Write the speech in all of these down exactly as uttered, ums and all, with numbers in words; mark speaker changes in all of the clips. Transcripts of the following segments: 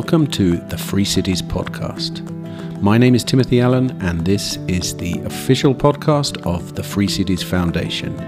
Speaker 1: Welcome to the Free Cities Podcast. My name is Timothy Allen, and this is the official podcast of the Free Cities Foundation.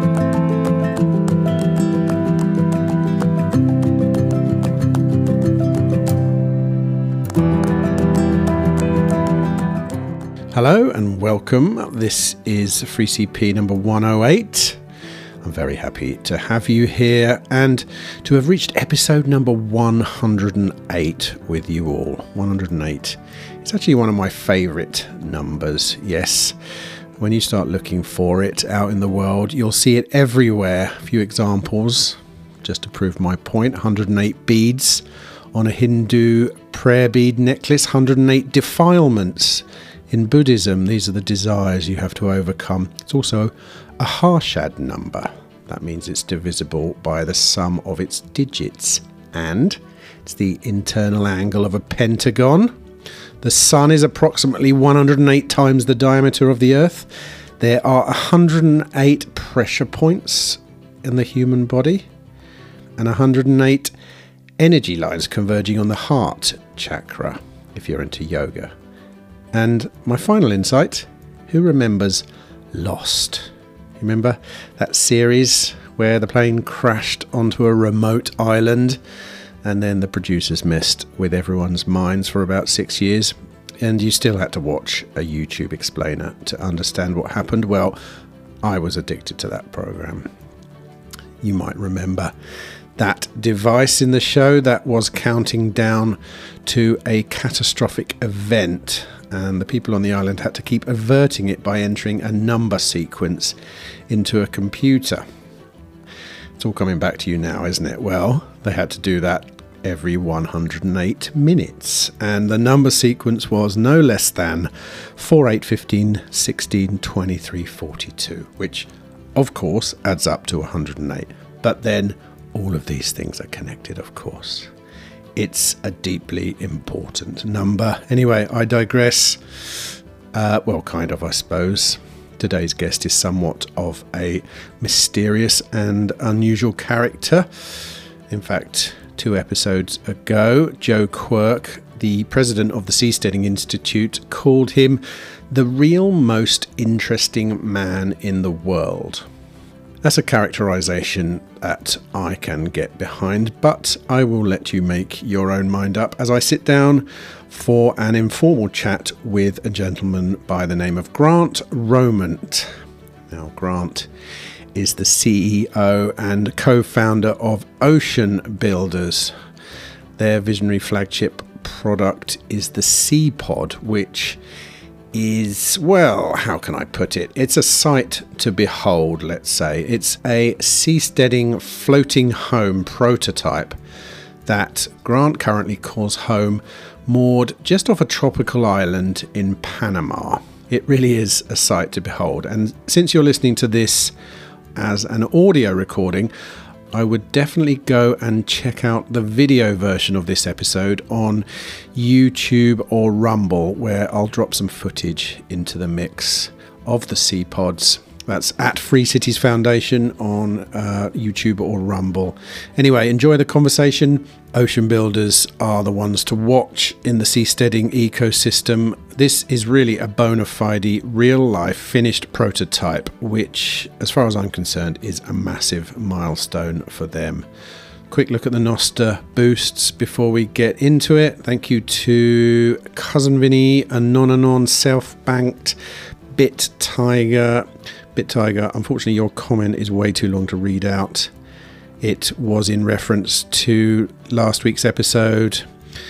Speaker 1: Hello and welcome. This is Free C P number one oh eight. I'm very happy to have you here and to have reached episode number one hundred eight with you all. one hundred eight. It's actually one of my favourite numbers, yes. When you start looking for it out in the world, you'll see it everywhere. A few examples, just to prove my point. one hundred eight beads on a Hindu prayer bead necklace. one hundred eight defilements. In Buddhism, these are the desires you have to overcome. It's also a Harshad number. That means it's divisible by the sum of its digits. And it's the internal angle of a pentagon. The sun is approximately one hundred eight times the diameter of the Earth. There are one hundred eight pressure points in the human body. And one hundred eight energy lines converging on the heart chakra, if you're into yoga. And my final insight, who remembers Lost? Remember that series where the plane crashed onto a remote island and then the producers messed with everyone's minds for about six years and you still had to watch a YouTube explainer to understand what happened? Well, I was addicted to that program. You might remember that device in the show that was counting down to a catastrophic event, and the people on the island had to keep averting it by entering a number sequence into a computer. It's all coming back to you now, isn't it? Well, they had to do that every one hundred eight minutes, and the number sequence was no less than four, eight, fifteen, sixteen, twenty-three, forty-two, which of course adds up to one hundred eight. But then all of these things are connected, of course. It's a deeply important number. Anyway, I digress. Uh, well, kind of, I suppose. Today's guest is somewhat of a mysterious and unusual character. In fact, two episodes ago, Joe Quirk, the president of the Seasteading Institute, called him the real most interesting man in the world. That's a characterization that I can get behind, but I will let you make your own mind up as I sit down for an informal chat with a gentleman by the name of Grant Romant. Now, Grant is the C E O and co-founder of Ocean Builders. Their visionary flagship product is the Seapod, which is, well, how can I put it? It's a sight to behold, let's say. It's a seasteading floating home prototype that Grant currently calls home, moored just off a tropical island in Panama. It really is a sight to behold. And since you're listening to this as an audio recording, I would definitely go and check out the video version of this episode on YouTube or Rumble, where I'll drop some footage into the mix of the Seapods. That's at Free Cities Foundation on uh, YouTube or Rumble. Anyway, enjoy the conversation. Ocean Builders are the ones to watch in the seasteading ecosystem. This is really a bona fide, real-life, finished prototype, which, as far as I'm concerned, is a massive milestone for them. Quick look at the Nostr boosts before we get into it. Thank you to Cousin Vinny, Anonanon, Self-Banked, Bit Tiger. Bit Tiger, unfortunately your comment is way too long to read out. It was in reference to last week's episode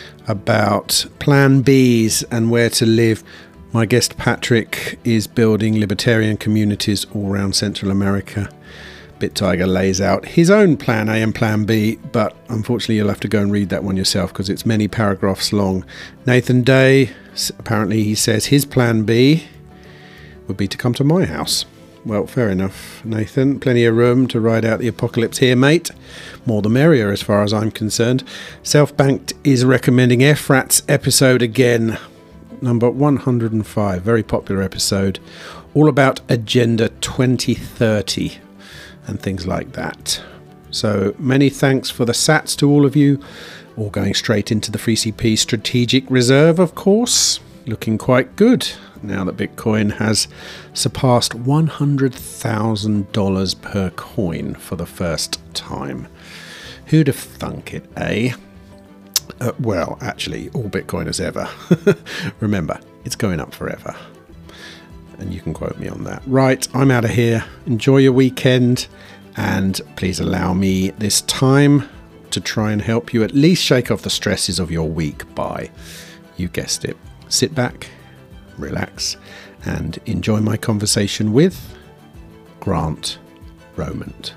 Speaker 1: about Plan Bs and where to live. My guest Patrick is building libertarian communities all around Central America. Bit Tiger lays out his own Plan A and Plan B, but unfortunately you'll have to go and read that one yourself because it's many paragraphs long. Nathan Day, apparently he says his Plan B would be to come to my house. Well, fair enough, Nathan. Plenty of room to ride out the apocalypse here, mate. More the merrier as far as I'm concerned. Self-Banked is recommending Efrat's episode again. Number one hundred five. Very popular episode. All about Agenda twenty thirty and things like that. So many thanks for the sats to all of you. all going straight into the Free C P Strategic Reserve, of course. Looking quite good now that Bitcoin has surpassed one hundred thousand dollars per coin for the first time. Who'd have thunk it, eh? Uh, well, actually, all Bitcoiners ever. Remember, it's going up forever. And you can quote me on that. Right, I'm out of here. Enjoy your weekend. And please allow me this time to try and help you at least shake off the stresses of your week by, you guessed it, sit back, relax, and enjoy my conversation with Grant Romand.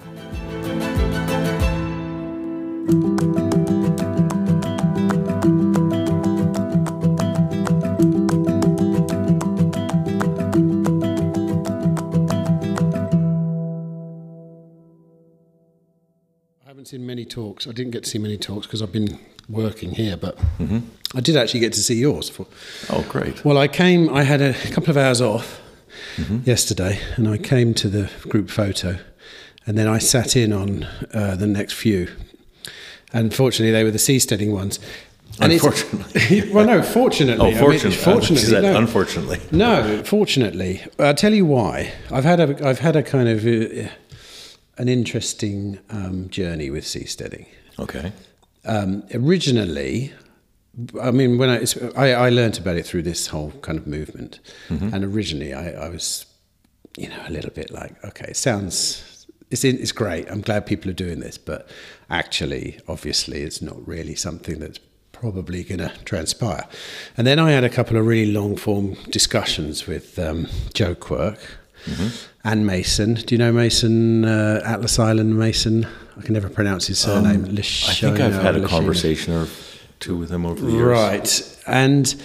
Speaker 1: I haven't seen many talks. I didn't get to see many talks because I've been working here, but mm-hmm. I did actually get to see yours. For,
Speaker 2: oh, great.
Speaker 1: Well, I came, I had a couple of hours off mm-hmm. yesterday, and I came to the group photo, and then I sat in on uh, the next few. And fortunately, they were the seasteading ones. And
Speaker 2: unfortunately.
Speaker 1: well, no, fortunately.
Speaker 2: Oh, fortunately.
Speaker 1: I mean, fortunately.
Speaker 2: Said
Speaker 1: no,
Speaker 2: unfortunately.
Speaker 1: No, fortunately. I'll tell you why. I've had a, I've had a kind of uh, an interesting um, journey with seasteading.
Speaker 2: Okay.
Speaker 1: Um, originally, I mean, when I, it's, I I learned about it through this whole kind of movement, mm-hmm. and originally I, I was, you know, a little bit like, okay, it sounds, it's in, it's great. I'm glad people are doing this, but actually, obviously, it's not really something that's probably going to transpire. And then I had a couple of really long form discussions with um, Joe Quirk. Mm-hmm. And Mason. Do you know Mason, uh, Atlas Island Mason? I can never pronounce his surname.
Speaker 2: Um, I think I've had a Lishona. conversation or two with him over the years.
Speaker 1: Right. And,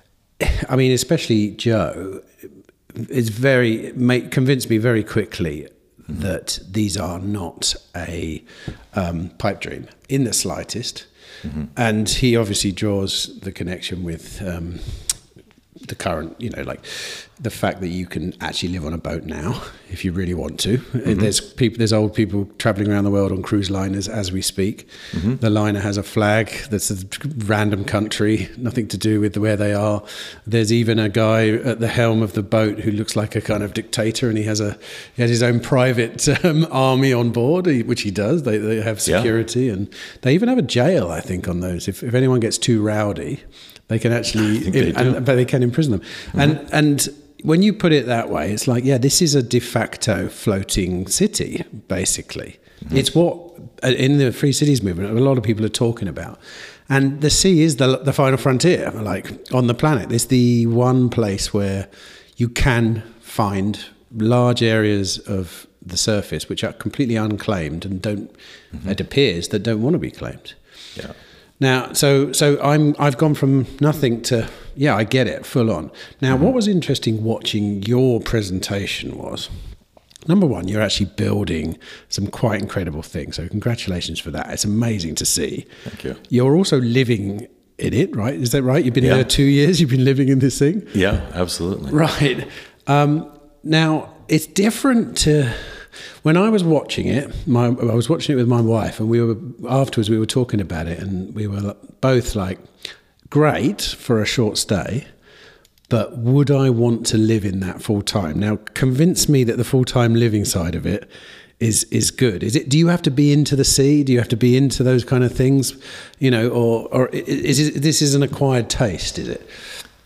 Speaker 1: I mean, especially Joe is very, made, convinced me very quickly mm-hmm. that these are not a um, pipe dream in the slightest. Mm-hmm. And he obviously draws the connection with um, the current, you know, like the fact that you can actually live on a boat now if you really want to. Mm-hmm. There's people, there's old people traveling around the world on cruise liners as we speak. Mm-hmm. The liner has a flag that's a random country, nothing to do with where they are. There's even a guy at the helm of the boat who looks like a kind of dictator, and he has a he has his own private um, army on board, which he does. They they have security, yeah. and they even have a jail, I think, on those. If if anyone gets too rowdy, they can actually, they and, but they can imprison them. Mm-hmm. And and when you put it that way, it's like, yeah, this is a de facto floating city, basically. Mm-hmm. It's what, in the Free Cities movement, a lot of people are talking about. And the sea is the the final frontier, like, on the planet. It's the one place where you can find large areas of the surface which are completely unclaimed and don't, mm-hmm. it appears, that don't want to be claimed.
Speaker 2: Yeah.
Speaker 1: Now, so so I'm I've gone from nothing to, yeah, I get it, full on. Now, mm-hmm. what was interesting watching your presentation was, number one, you're actually building some quite incredible things. So congratulations for that. It's amazing to see.
Speaker 2: Thank you.
Speaker 1: You're also living in it, right? Is that right? You've been yeah. here two years. You've been living in this thing.
Speaker 2: Yeah, absolutely.
Speaker 1: Right. Um, now, it's different to... When I was watching it, my, I was watching it with my wife, and we were afterwards we were talking about it, and we were both like, great for a short stay, but would I want to live in that full time? Now, convince me that the full time living side of it is is good. Is it? Do you have to be into the sea? Do you have to be into those kind of things? You know, or or is it, this is an acquired taste? Is it?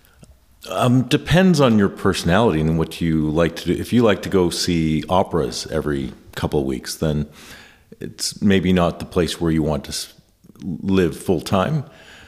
Speaker 2: Um, depends on your personality and what you like to do. If you like to go see operas every couple of weeks, then it's maybe not the place where you want to live full time.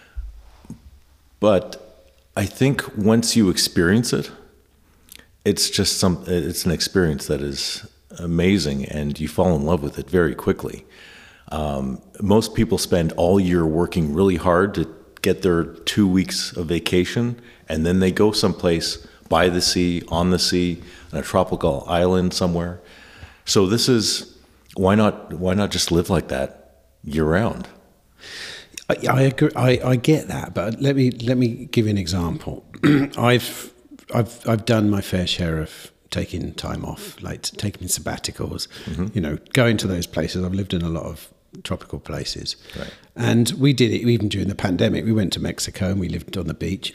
Speaker 2: But I think once you experience it, it's just some. It's an experience that is amazing, and you fall in love with it very quickly. Um, most people spend all year working really hard to get their two weeks of vacation, and then they go someplace by the sea, on the sea, on a tropical island somewhere. So this is, why not why not just live like that year round?
Speaker 1: I, I agree. I, I get that, but let me let me give you an example. I've I've I've done my fair share of taking time off, like taking sabbaticals, mm-hmm. you know, going to those places. I've lived in a lot of tropical places.
Speaker 2: Right.
Speaker 1: And we did it even during the pandemic. We went to Mexico and we lived on the beach.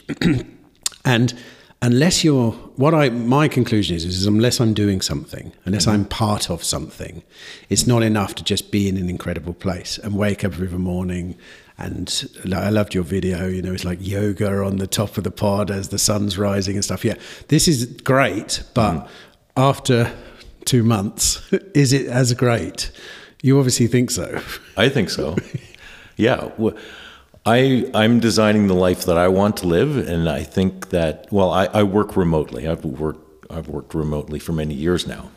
Speaker 1: And unless you're, what I, my conclusion is, is unless I'm doing something, unless mm-hmm. I'm part of something, it's not enough to just be in an incredible place and wake up every morning. And I loved your video, you know, it's like yoga on the top of the pod as the sun's rising and stuff. Yeah, this is great, but mm. after two months, is it as great? You obviously think so.
Speaker 2: I think so. Yeah. I, I'm designing the life that I want to live, and I think that, well, I, I work remotely. I've worked, I've worked remotely for many years now.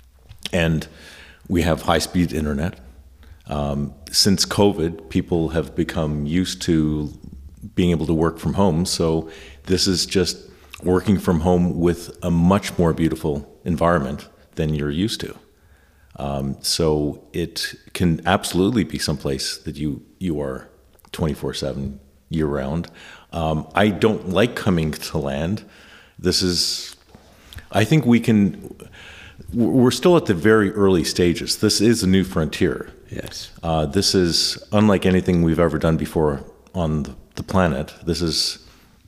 Speaker 2: And we have high-speed internet. Um, since COVID, people have become used to being able to work from home. So this is just working from home with a much more beautiful environment than you're used to. Um, so it can absolutely be someplace that you, you are twenty-four seven year round. Um, I don't like coming to land. This is, I think we can, we're still at the very early stages. This is a new frontier.
Speaker 1: Yes.
Speaker 2: Uh, this is unlike anything we've ever done before on the, the planet. This is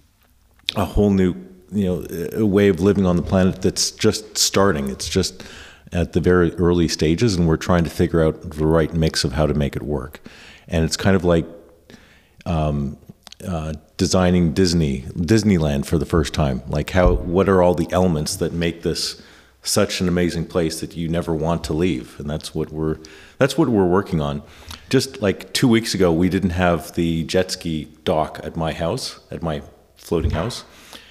Speaker 2: a whole new, you know, a way of living on the planet that's just starting. It's just at the very early stages, and we're trying to figure out the right mix of how to make it work. And it's kind of like um, uh, designing Disney, Disneyland for the first time. Like how, what are all the elements that make this such an amazing place that you never want to leave? And that's what we're that's what we're working on. Just like two weeks ago, we didn't have the jet ski dock at my house, at my floating house,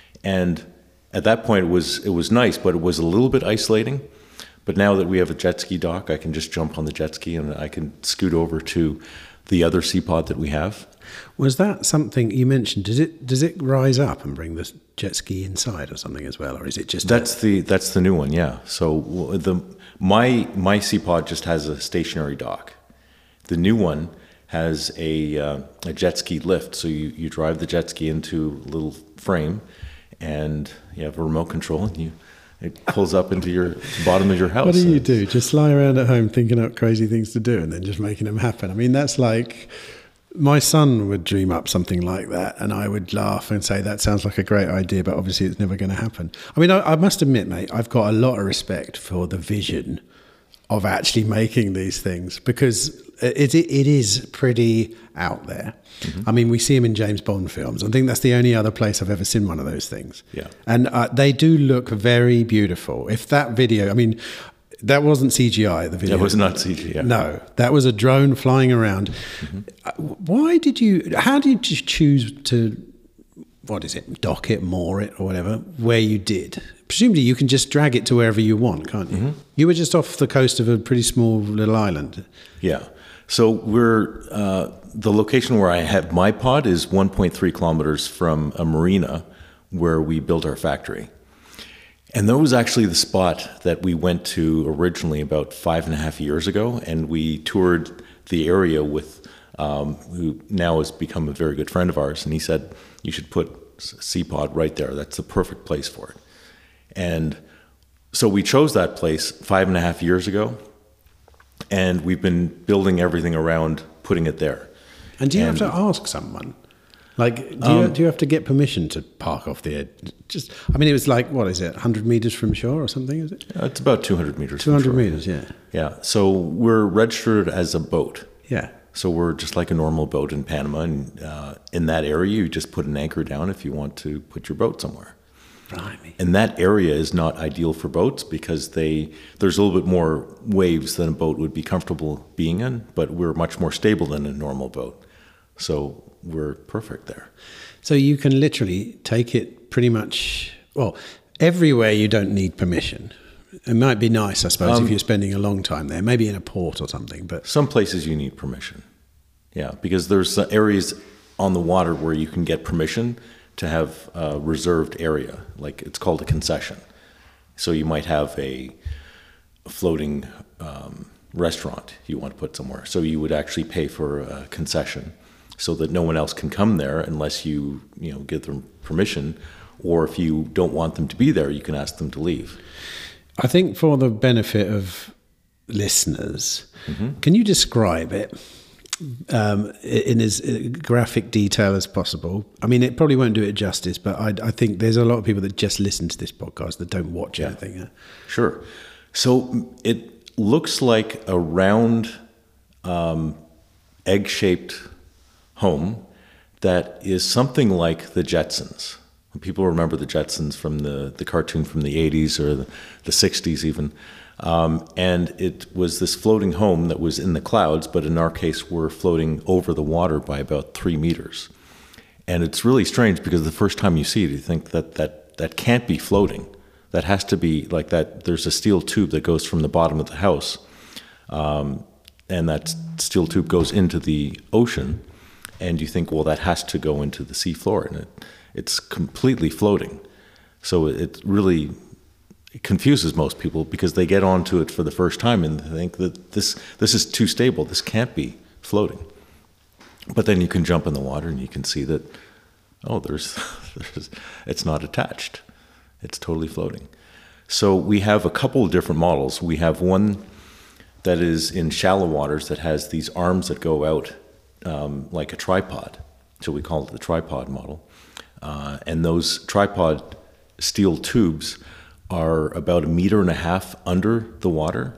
Speaker 2: and at that point it was it was nice, but it was a little bit isolating. But now that we have a jet ski dock, I can just jump on the jet ski and I can scoot over to the other Seapod that we have.
Speaker 1: Was that something you mentioned? Does it does it rise up and bring the jet ski inside or something as well, or is it just
Speaker 2: that's the that's the new one? Yeah. So the my my Seapod just has a stationary dock. The new one has a uh, a jet ski lift. So you, you drive the jet ski into a little frame, and you have a remote control, and you it pulls up into your bottom of your house.
Speaker 1: What do you do? Just lie around at home thinking up crazy things to do and then just making them happen? I mean, that's like, my son would dream up something like that and I would laugh and say, that sounds like a great idea, but obviously it's never going to happen. I mean, I, I must admit, mate, I've got a lot of respect for the vision of actually making these things, because it, it, it is pretty out there. Mm-hmm. I mean, we see them in James Bond films. I think that's the only other place I've ever seen one of those things.
Speaker 2: Yeah.
Speaker 1: And uh, they do look very beautiful. If that video, I mean, that wasn't C G I, the video.
Speaker 2: That was not C G I.
Speaker 1: No, that was a drone flying around. Mm-hmm. Why did you, how did you choose to, what is it, dock it, moor it or whatever, where you did? Presumably you can just drag it to wherever you want, can't you? Mm-hmm. You were just off the coast of a pretty small little island.
Speaker 2: Yeah. So we're, uh, the location where I have my pod is one point three kilometers from a marina where we built our factory. And that was actually the spot that we went to originally about five and a half years ago. And we toured the area with, um, who now has become a very good friend of ours. And he said, you should put Seapod right there. That's the perfect place for it. And so we chose that place five and a half years ago. And we've been building everything around putting it there.
Speaker 1: And do you
Speaker 2: and,
Speaker 1: have to ask someone? Like, do,
Speaker 2: um,
Speaker 1: you, do you have to get permission to park off the edge? Just, I mean, it was like, what is it, one hundred meters from shore or something, is it?
Speaker 2: It's about two hundred meters
Speaker 1: two hundred
Speaker 2: from shore.
Speaker 1: meters, yeah.
Speaker 2: Yeah, so we're registered as a boat.
Speaker 1: Yeah.
Speaker 2: So we're just like a normal boat in Panama. And uh, in that area, you just put an anchor down if you want to put your boat somewhere.
Speaker 1: Blimey.
Speaker 2: And that area is not ideal for boats because they there's a little bit more waves than a boat would be comfortable being in, but we're much more stable than a normal boat. So we're perfect there.
Speaker 1: So you can literally take it pretty much, well, everywhere you don't need permission. It might be nice, I suppose, um, if you're spending a long time there, maybe in a port or something. But
Speaker 2: some places you need permission. Yeah, because there's areas on the water where you can get permission to have a reserved area, like it's called a concession. So you might have a, a floating um, restaurant you want to put somewhere. So you would actually pay for a concession so that no one else can come there unless you, you know, give them permission. Or if you don't want them to be there, you can ask them to leave.
Speaker 1: I think for the benefit of listeners, mm-hmm. can you describe it um, in as graphic detail as possible? I mean, it probably won't do it justice, but I, I think there's a lot of people that just listen to this podcast that don't watch yeah. anything. Yeah?
Speaker 2: Sure. So it looks like a round, um, egg-shaped home that is something like the Jetsons. People remember the Jetsons from the, the cartoon from the eighties or the, the sixties even. Um, and it was this floating home that was in the clouds, but in our case, we're floating over the water by about three meters. And it's really strange because the first time you see it, you think that that, that can't be floating. That has to be like that. There's a steel tube that goes from the bottom of the house. Um, and that steel tube goes into the ocean. And you think, well, that has to go into the sea floor. And it, it's completely floating. So it really it confuses most people because they get onto it for the first time and they think that this this is too stable. This can't be floating. But then you can jump in the water and you can see that, oh, there's, there's it's not attached. It's totally floating. So we have a couple of different models. We have one that is in shallow waters that has these arms that go out um, like a tripod. So we call it the tripod model. Uh, and those tripod steel tubes are about a meter and a half under the water.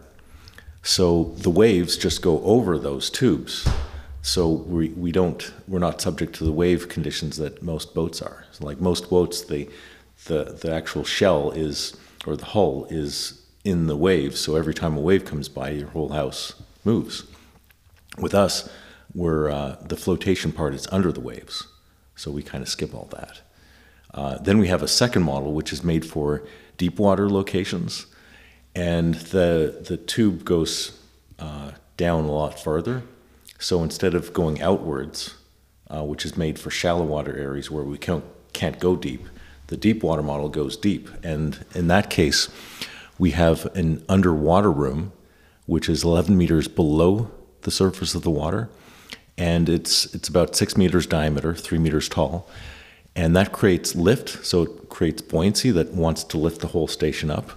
Speaker 2: So the waves just go over those tubes. So we, we don't, we're not subject to the wave conditions that most boats are. So like most boats, they, the, the actual shell is, or the hull is in the waves. So every time a wave comes by, your whole house moves. With us, we're, uh, the flotation part is under the waves. So we kind of skip all that. Uh, then we have a second model, which is made for deep water locations. And the, the tube goes uh, down a lot farther. So instead of going outwards, uh, which is made for shallow water areas where we can't, can't go deep, the deep water model goes deep. And in that case, we have an underwater room, which is eleven meters below the surface of the water. And it's it's about six meters diameter, three meters tall. And that creates lift, so it creates buoyancy that wants to lift the whole station up.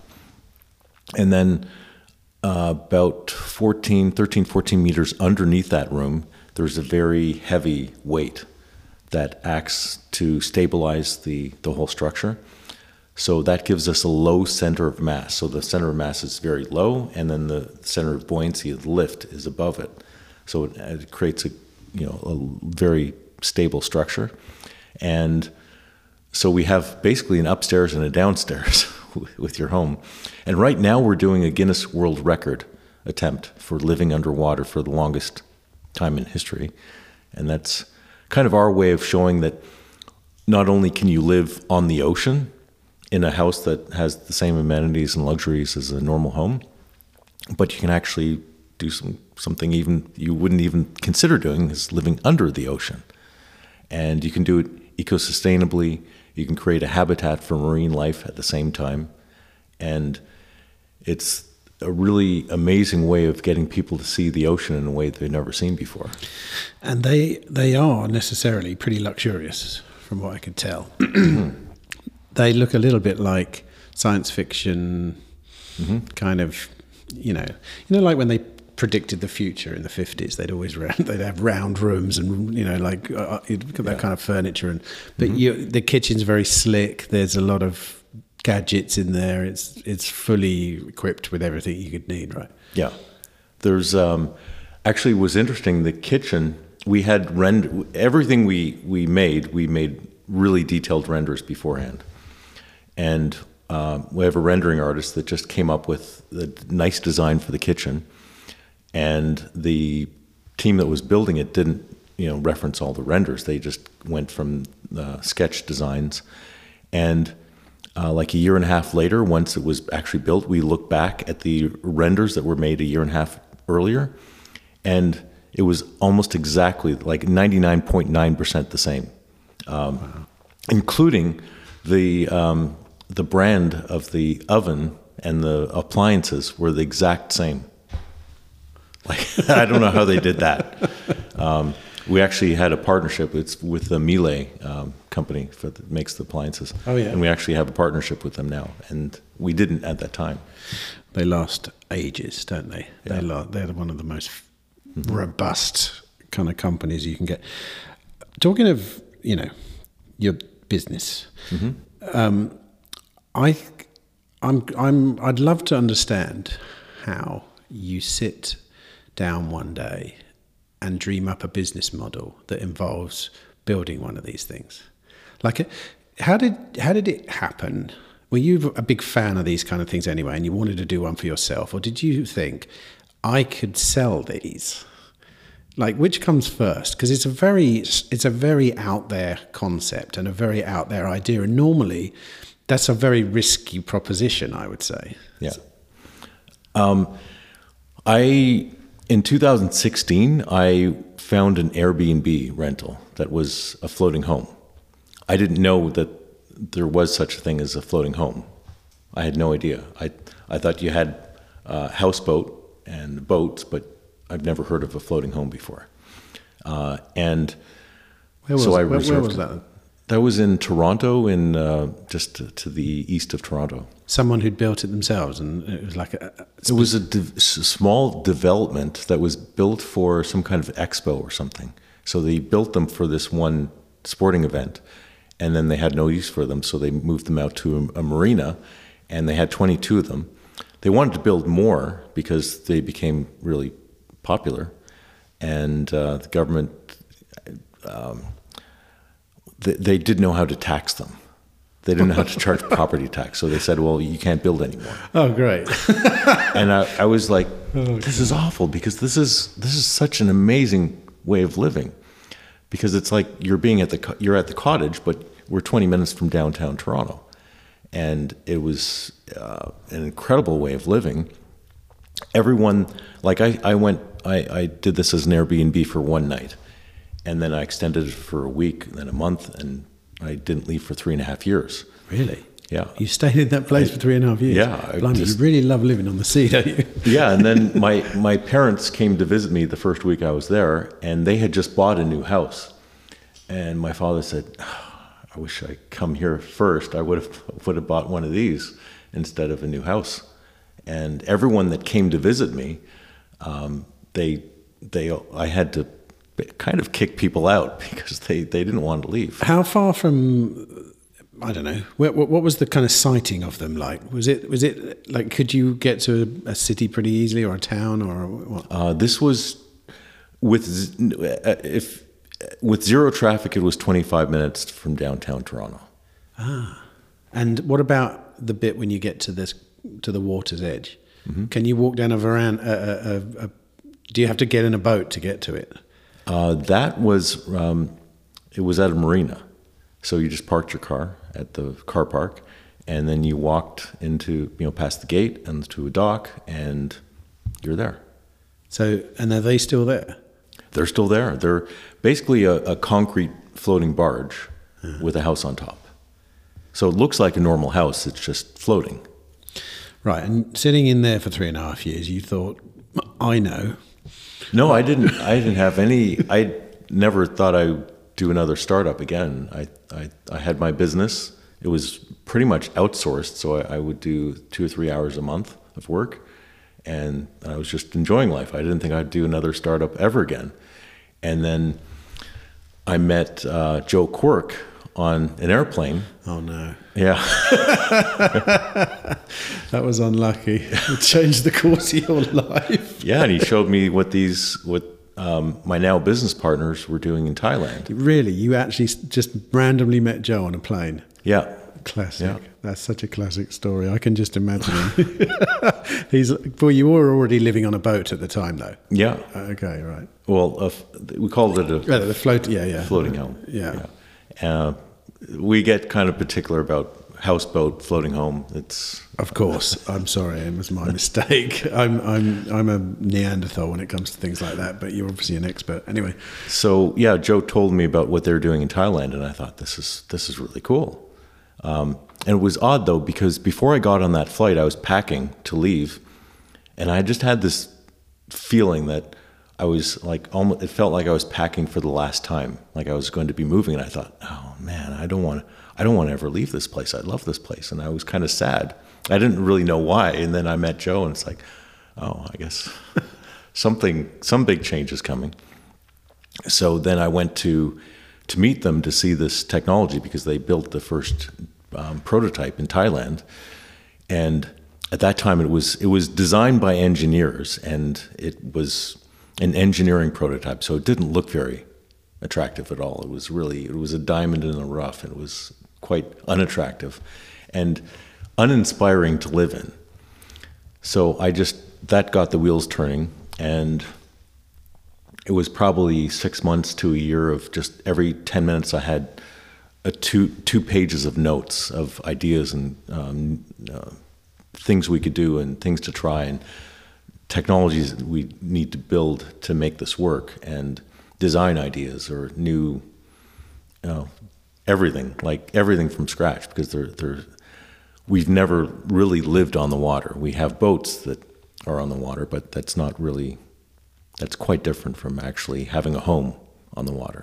Speaker 2: And then uh, about fourteen, thirteen, fourteen meters underneath that room, there's a very heavy weight that acts to stabilize the, the whole structure. So that gives us a low center of mass. So the center of mass is very low, and then the center of buoyancy, the lift, is above it. So it, it creates a you know a very stable structure. And so we have basically an upstairs and a downstairs with your home. And right now we're doing a Guinness World Record attempt for living underwater for the longest time in history. And that's kind of our way of showing that not only can you live on the ocean in a house that has the same amenities and luxuries as a normal home, but you can actually do some something even you wouldn't even consider doing, is living under the ocean. And you can do it eco-sustainably. You can create a habitat for marine life at the same time. And it's a really amazing way of getting people to see the ocean in a way they've never seen before.
Speaker 1: And they they are necessarily pretty luxurious, from what I could tell. They look a little bit like science fiction, mm-hmm. kind of, you know, you know, like when they predicted the future in the fifties, they'd always they'd have round rooms and you know like uh, that yeah. kind of furniture. And but mm-hmm. you, the kitchen's very slick. There's a lot of gadgets in there. It's it's fully equipped with everything you could need, right?
Speaker 2: Yeah. There's um, actually it was interesting. The kitchen, we had rend everything we we made. We made really detailed renders beforehand, and um, we have a rendering artist that just came up with a nice design for the kitchen. And the team that was building it didn't, you know, reference all the renders. They just went from uh, sketch designs. And uh, like a year and a half later, once it was actually built, we looked back at the renders that were made a year and a half earlier, and it was almost exactly like ninety-nine point nine percent the same, um, wow. including the um, the brand of the oven and the appliances were the exact same. Like, I don't know how they did that. Um, We actually had a partnership. It's with the Miele um, company for that makes the appliances.
Speaker 1: Oh, yeah.
Speaker 2: And we actually have a partnership with them now, and we didn't at that time.
Speaker 1: They last ages, don't they?
Speaker 2: Yeah.
Speaker 1: They la- they're one of the most mm-hmm. robust kind of companies you can get. Talking of, you know, your business, mm-hmm. um, I, I'm, I'm, I'd love to understand how you sit down one day and dream up a business model that involves building one of these things. Like, how did how did it happen? Were you a big fan of these kind of things anyway, and you wanted to do one for yourself, or did you think I could sell these? Like, which comes first? Because it's a very it's a very out there concept and a very out there idea, and normally that's a very risky proposition, I would say.
Speaker 2: Yeah. Um, I. In two thousand sixteen, I found an Airbnb rental that was a floating home. I didn't know that there was such a thing as a floating home. I had no idea. I I thought you had a houseboat and boats, but I've never heard of a floating home before. Uh, and
Speaker 1: where was,
Speaker 2: so I
Speaker 1: where,
Speaker 2: reserved.
Speaker 1: Where was that?
Speaker 2: That was in Toronto, in uh, just to, to the east of Toronto.
Speaker 1: Someone who'd built it themselves, and it was like a. a
Speaker 2: it was a de- small development that was built for some kind of expo or something. So they built them for this one sporting event, and then they had no use for them, so they moved them out to a, a marina, and they had twenty-two of them. They wanted to build more because they became really popular, and uh, the government. Um, They, they didn't know how to tax them. They didn't know how to charge property tax. So they said, well, you can't build anymore.
Speaker 1: Oh, great.
Speaker 2: And I, I was like, this is awful, because this is this is such an amazing way of living. Because it's like you're being at the you're at the cottage, but we're twenty minutes from downtown Toronto. And it was uh, an incredible way of living. Everyone, like I, I went, I, I did this as an Airbnb for one night. And then I extended it for a week, then a month, and I didn't leave for three and a half years.
Speaker 1: Really?
Speaker 2: Yeah.
Speaker 1: You stayed in that place I, for three and a half years?
Speaker 2: Yeah.
Speaker 1: Blimey,
Speaker 2: just,
Speaker 1: you really love living on the sea, don't you?
Speaker 2: Yeah, and then my, my parents came to visit me the first week I was there, and they had just bought a new house. And my father said, oh, I wish I'd come here first. I would have would have bought one of these instead of a new house. And everyone that came to visit me, um, they they I had to kind of kick people out because they, they didn't want to leave.
Speaker 1: How far from, I don't know, what, what was the kind of sighting of them like? Was it, was it like, could you get to a, a city pretty easily, or a town, or what?
Speaker 2: Uh, this was, with if with zero traffic, it was twenty-five minutes from downtown Toronto.
Speaker 1: Ah. And what about the bit when you get to this, to the water's edge? Mm-hmm. Can you walk down a veranda, a, a, a, do you have to get in a boat to get to it?
Speaker 2: Uh, that was, um, it was at a marina. So you just parked your car at the car park, and then you walked into, you know, past the gate and to a dock, and you're there.
Speaker 1: So, and are they still there?
Speaker 2: They're still there. They're basically a, a concrete floating barge uh-huh. with a house on top. So it looks like a normal house, it's just floating.
Speaker 1: Right, and sitting in there for three and a half years, you thought, I know.
Speaker 2: No, I didn't. I didn't have any. I never thought I'd do another startup again. I, I, I had my business. It was pretty much outsourced, so I, I would do two or three hours a month of work, and I was just enjoying life. I didn't think I'd do another startup ever again. And then I met uh, Joe Quirk on an airplane.
Speaker 1: Oh no!
Speaker 2: Yeah,
Speaker 1: that was unlucky. It changed the course of your life.
Speaker 2: Yeah, and he showed me what these what um, my now business partners were doing in Thailand.
Speaker 1: Really, you actually just randomly met Joe on a plane?
Speaker 2: Yeah,
Speaker 1: classic.
Speaker 2: Yeah.
Speaker 1: That's such a classic story. I can just imagine him. He's well. You were already living on a boat at the time, though.
Speaker 2: Yeah.
Speaker 1: Okay. Right.
Speaker 2: Well, uh, we called it a
Speaker 1: yeah, the float. Yeah, yeah.
Speaker 2: floating home.
Speaker 1: Yeah.
Speaker 2: yeah. Uh, we get kind of particular about houseboat, floating home. It's
Speaker 1: of course. I'm sorry, it was my mistake. I'm I'm I'm a Neanderthal when it comes to things like that. But you're obviously an expert. Anyway.
Speaker 2: So yeah, Joe told me about what they're doing in Thailand, and I thought this is this is really cool. Um, and it was odd though, because before I got on that flight, I was packing to leave, and I just had this feeling that I was like, almost, it felt like I was packing for the last time, like I was going to be moving. And I thought, oh man, I don't want, I don't want to ever leave this place. I love this place. And I was kind of sad. I didn't really know why. And then I met Joe, and it's like, oh, I guess something, some big change is coming. So then I went to, to meet them to see this technology, because they built the first um, prototype in Thailand. And at that time it was, it was designed by engineers, and it was an engineering prototype. So it didn't look very attractive at all. It was really, it was a diamond in the rough. It was quite unattractive and uninspiring to live in. So I just, that got the wheels turning, and it was probably six months to a year of just every ten minutes I had a two two pages of notes of ideas and um, uh, things we could do and things to try and technologies that we need to build to make this work, and design ideas or new, you know, everything, like everything from scratch, because they're, they're, we've never really lived on the water. We have boats that are on the water, but that's not really, that's quite different from actually having a home on the water.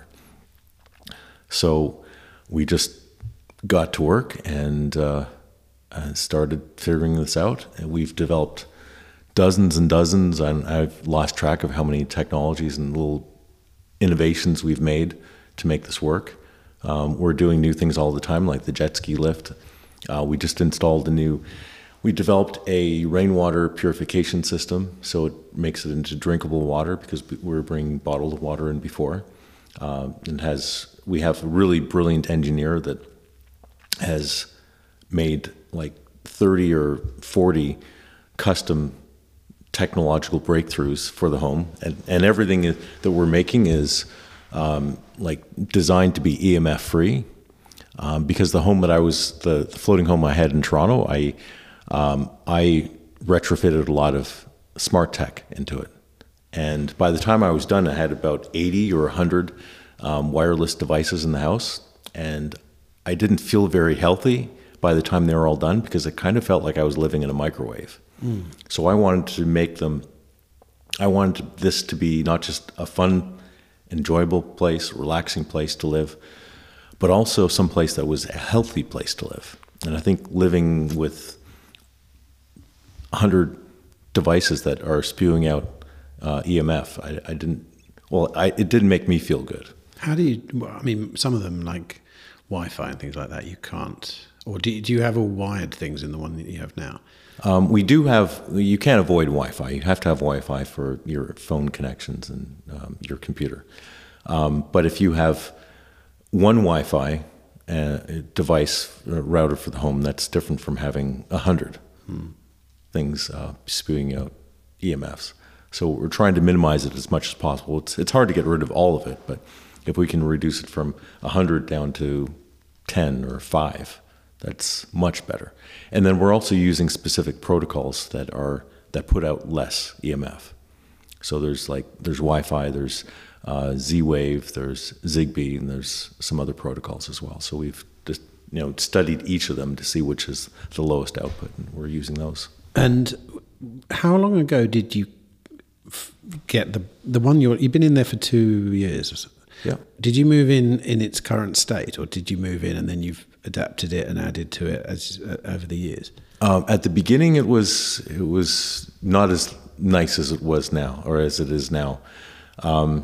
Speaker 2: So we just got to work and uh, started figuring this out. And we've developed dozens and dozens, and I've lost track of how many technologies and little innovations we've made to make this work. Um, we're doing new things all the time, like the jet ski lift. Uh, we just installed a new, we developed a rainwater purification system, so it makes it into drinkable water, because we were bringing bottled water in before. Uh, and has, we have a really brilliant engineer that has made like thirty or forty custom technological breakthroughs for the home, and, and everything that we're making is um, like designed to be E M F free. Um, because the home that I was, the, the floating home I had in Toronto, I um, I retrofitted a lot of smart tech into it, and by the time I was done, I had about eighty or one hundred um, wireless devices in the house, and I didn't feel very healthy by the time they were all done, because it kind of felt like I was living in a microwave. Mm. So I wanted to make them, I wanted this to be not just a fun, enjoyable place, relaxing place to live, but also some place that was a healthy place to live. And I think living with one hundred devices that are spewing out uh, E M F, I, I didn't, well, I, it didn't make me feel good.
Speaker 1: How do you, well, I mean, some of them like Wi-Fi and things like that, you can't, or do you, do you have all wired things in the one that you have now?
Speaker 2: Um, we do have, you can't avoid Wi-Fi. You have to have Wi-Fi for your phone connections and um, your computer. Um, but if you have one Wi-Fi uh, device uh, router for the home, that's different from having a hundred hmm. things uh, spewing out E M Fs. So we're trying to minimize it as much as possible. It's it's hard to get rid of all of it, but if we can reduce it from a hundred down to ten or five, that's much better. And then we're also using specific protocols that are that put out less E M F. So there's like there's Wi-Fi, there's uh, Z-Wave, there's Zigbee, and there's some other protocols as well. So we've just you know studied each of them to see which is the lowest output, and we're using those.
Speaker 1: And how long ago did you f- get the the one you're you've been in there for two years or so?
Speaker 2: Yeah.
Speaker 1: Did you move in in its current state, or did you move in and then you've adapted it and added to it as uh, over the years?
Speaker 2: Um, at the beginning, it was it was not as nice as it was now, or as it is now. Um,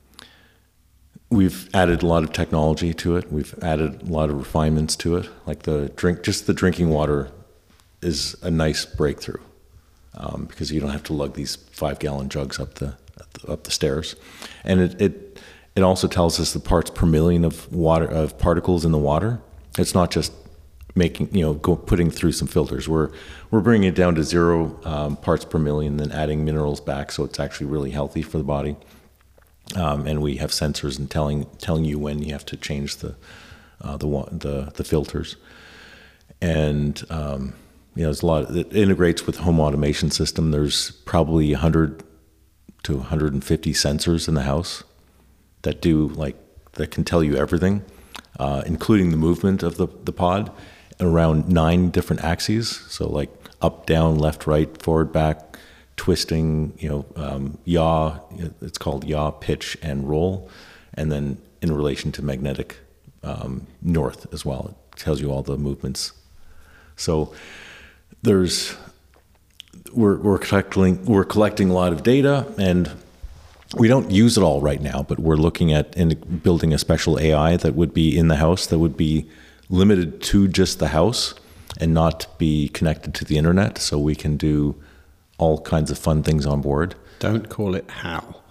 Speaker 2: we've added a lot of technology to it. We've added a lot of refinements to it. Like the drink, just the drinking water is a nice breakthrough um, because you don't have to lug these five-gallon jugs up the up the stairs, and it. it It also tells us the parts per million of water of particles in the water. It's not just making you know go putting through some filters. We're we're bringing it down to zero um, parts per million, then adding minerals back, so it's actually really healthy for the body. Um, and we have sensors and telling telling you when you have to change the uh, the the the filters. And um, you know, there's a lot. It integrates with the home automation system. There's probably one hundred to one hundred fifty sensors in the house that do like that can tell you everything, uh, including the movement of the, the pod, around nine different axes. So like up, down, left, right, forward, back, twisting, you know, um, yaw, it's called yaw, pitch, and roll, and then in relation to magnetic um, north as well. It tells you all the movements. So there's, we're, we're collecting, we're collecting a lot of data, and we don't use it all right now, but we're looking at in building a special A I that would be in the house, that would be limited to just the house and not be connected to the internet, so we can do all kinds of fun things on board.
Speaker 1: Don't call it HAL.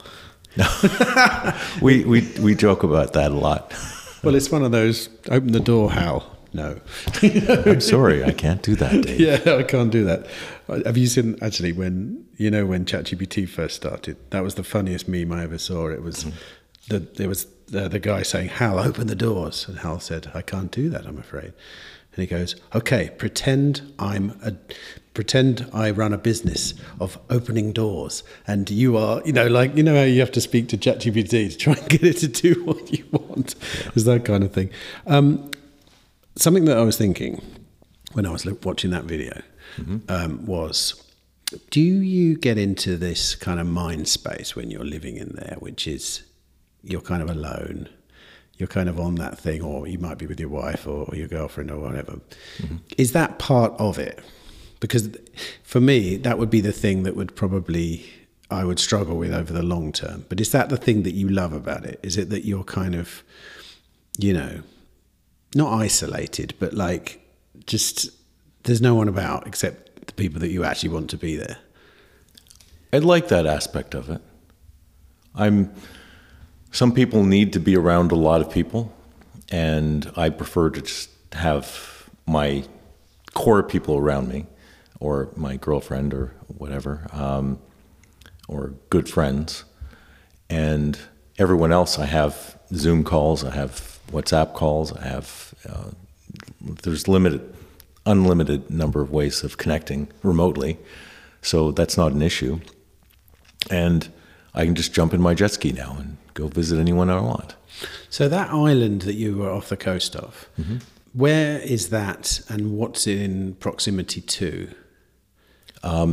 Speaker 2: we, we, we joke about that a lot.
Speaker 1: Well, it's one of those, open the door, HAL. No.
Speaker 2: I'm sorry, I can't do that, Dave.
Speaker 1: Yeah, I can't do that. Have you seen, actually, when, you know, when ChatGPT first started, that was the funniest meme I ever saw. It was, mm. the, there was the, the guy saying, Hal, open the doors. And Hal said, I can't do that, I'm afraid. And he goes, okay, pretend I'm a, pretend I run a business of opening doors, and you are, you know, like, you know how you have to speak to ChatGPT to try and get it to do what you want. Yeah. It's that kind of thing. Um, something that I was thinking when I was watching that video mm-hmm. um, was, do you get into this kind of mind space when you're living in there, which is you're kind of alone? You're kind of on that thing, or you might be with your wife or your girlfriend or whatever. Mm-hmm. Is that part of it? Because for me, that would be the thing that would probably, I would struggle with over the long term. But is that the thing that you love about it? Is it that you're kind of, you know, not isolated, but like just there's no one about except the people that you actually want to be there?
Speaker 2: I like that aspect of it. I'm... Some people need to be around a lot of people, and I prefer to just have my core people around me, or my girlfriend, or whatever, um, or good friends. And everyone else, I have Zoom calls, I have WhatsApp calls, I have, uh, there's limited, unlimited number of ways of connecting remotely, so that's not an issue. And I can just jump in my jet ski now and go visit anyone I want.
Speaker 1: So that island that you were off the coast of, mm-hmm. where is that, and what's it in proximity to?
Speaker 2: Um,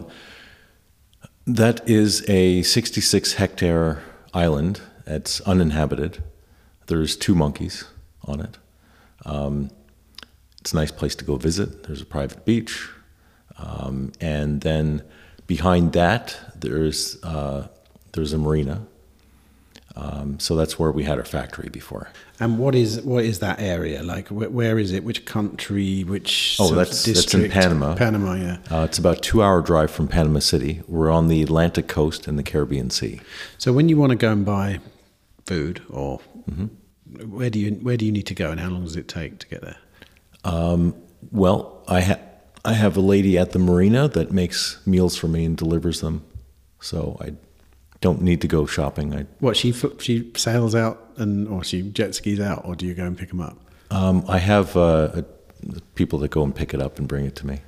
Speaker 2: that is a sixty-six hectare island. It's uninhabited. There's two monkeys on it. Um, it's a nice place to go visit. There's a private beach. Um, and then behind that, there's uh, there's a marina. Um, so that's where we had our factory before.
Speaker 1: And what is what is that area like? Where, where is it? Which country? Which
Speaker 2: oh, that's
Speaker 1: district?
Speaker 2: That's in Panama.
Speaker 1: Panama, yeah.
Speaker 2: Uh, it's about a two-hour drive from Panama City. We're on the Atlantic coast in the Caribbean Sea.
Speaker 1: So when you want to go and buy food, or mm-hmm. where do you where do you need to go, and how long does it take to get there?
Speaker 2: Um, well, I have I have a lady at the marina that makes meals for me and delivers them. So I don't need to go shopping. I,
Speaker 1: what, she she sails out and or she jet skis out, or do you go and pick them up?
Speaker 2: Um, I have uh, a, people that go and pick it up and bring it to me.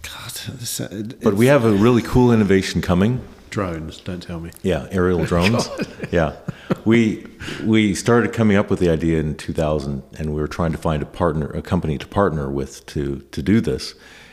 Speaker 1: God,
Speaker 2: but we have a really cool innovation coming.
Speaker 1: Drones, don't tell me.
Speaker 2: Yeah, aerial drones. Yeah, we we started coming up with the idea in two thousand, and we were trying to find a partner, a company to partner with to to do this,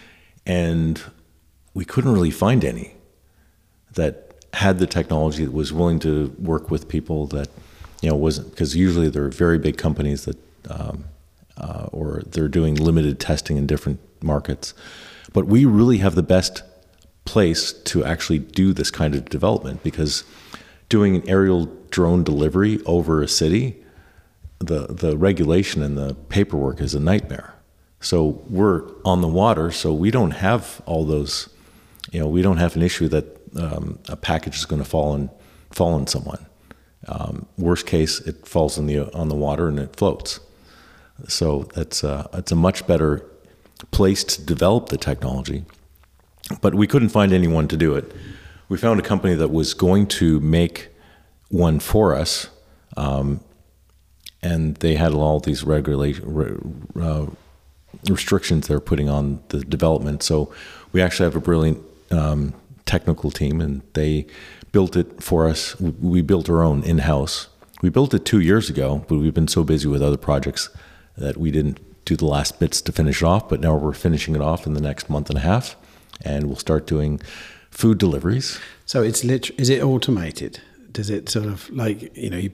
Speaker 2: and we couldn't really find any that had the technology, that was willing to work with people that, you know, wasn't, because usually they're very big companies that, um, uh, or they're doing limited testing in different markets. But we really have the best place to actually do this kind of development, because doing an aerial drone delivery over a city, the, the regulation and the paperwork is a nightmare. So we're on the water, so we don't have all those, you know, we don't have an issue that Um, a package is going to fall on fall on someone. Um, worst case, it falls in the on the water and it floats. So that's uh, it's a much better place to develop the technology. But we couldn't find anyone to do it. We found a company that was going to make one for us, um, and they had all these regulation uh, restrictions they're putting on the development. So we actually have a brilliant Um, technical team, and they built it for us. We built our own in-house. We built it two years ago, but we've been so busy with other projects that we didn't do the last bits to finish it off, but now we're finishing it off in the next month and a half, and we'll start doing food deliveries.
Speaker 1: So it's lit- is it automated? Does it sort of like, you know, you,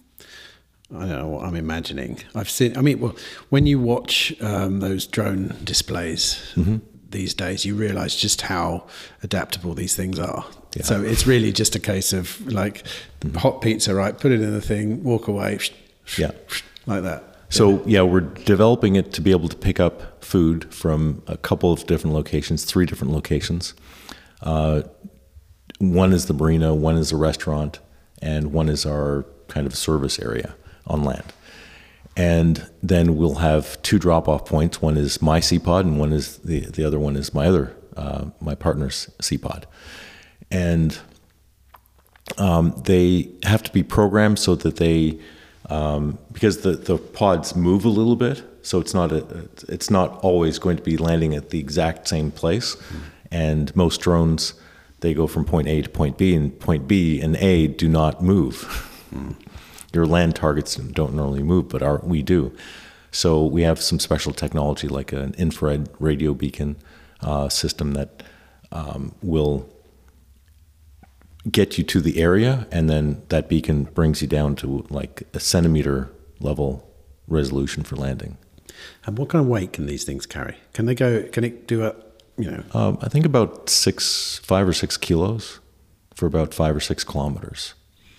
Speaker 1: I don't know what I'm imagining. I've seen, I mean, well, when you watch um, those drone displays mm-hmm. these days, you realize just how adaptable these things are. Yeah. So it's really just a case of like mm-hmm. hot pizza, right? Put it in the thing, walk away,
Speaker 2: yeah,
Speaker 1: like that.
Speaker 2: So
Speaker 1: yeah.
Speaker 2: yeah, we're developing it to be able to pick up food from a couple of different locations, three different locations. Uh, one is the marina, one is the restaurant, and one is our kind of service area on land. And then we'll have two drop-off points. One is my C pod, and one is the the other one is my other uh, my partner's C pod. And um, they have to be programmed so that they um, because the, the pods move a little bit, so it's not a it's not always going to be landing at the exact same place. Mm. And most drones, they go from point A to point B, and point B and A do not move. Mm. Your land targets don't normally move, but our, we do. So we have some special technology like an infrared radio beacon uh, system that um, will get you to the area, and then that beacon brings you down to like a centimeter level resolution for landing.
Speaker 1: And what kind of weight can these things carry? Can they go, can it do a, you know?
Speaker 2: Um, I think about six, five or six kilos for about five or six kilometers.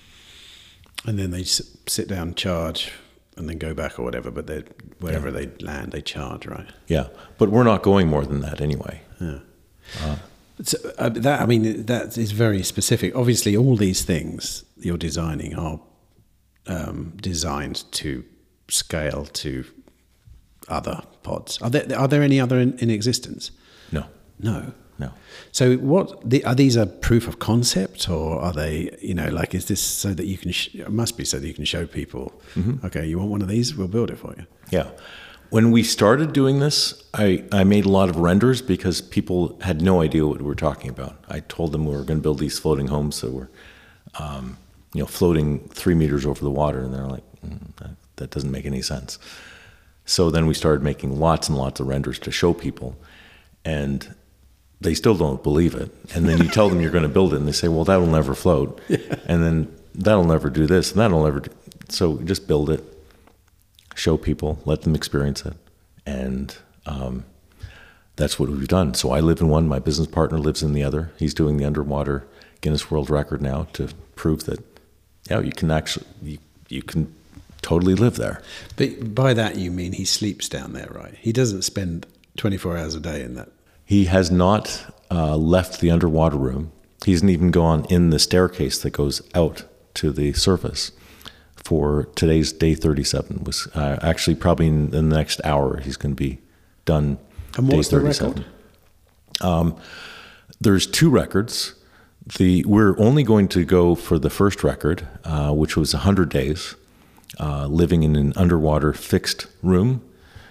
Speaker 1: And then they sit down, charge, and then go back or whatever. But they, wherever yeah. they land, they charge, right?
Speaker 2: Yeah, but we're not going more than that anyway.
Speaker 1: Yeah. Uh, so uh, that I mean, that is very specific. Obviously, all these things you're designing are um, designed to scale to other pods. Are there are there any other in, in existence?
Speaker 2: No.
Speaker 1: No.
Speaker 2: No.
Speaker 1: So what the, are these a proof of concept, or are they, you know, like, is this so that you can, sh- it must be so that you can show people, mm-hmm. okay, you want one of these, we'll build it for you.
Speaker 2: Yeah. When we started doing this, I, I made a lot of renders because people had no idea what we were talking about. I told them we were going to build these floating homes that were, um, you know, floating three meters over the water, and they're like, mm, that, that doesn't make any sense. So then we started making lots and lots of renders to show people, and they still don't believe it. And then you tell them you're going to build it, and they say, well, that'll never float. Yeah. And then that'll never do this, and that'll never do. So just build it, show people, let them experience it. And um, that's what we've done. So I live in one, my business partner lives in the other. He's doing the underwater Guinness World Record now to prove that, yeah, you can actually, you, you can totally live there.
Speaker 1: But by that you mean he sleeps down there, right? He doesn't spend twenty-four hours a day in that.
Speaker 2: He has not uh, left the underwater room. He hasn't even gone in the staircase that goes out to the surface for today's day thirty-seven. Was uh, actually probably in the next hour he's going to be done.
Speaker 1: And what's the record?
Speaker 2: Um, there's two records. The we're only going to go for the first record, uh, which was one hundred days, uh, living in an underwater fixed room,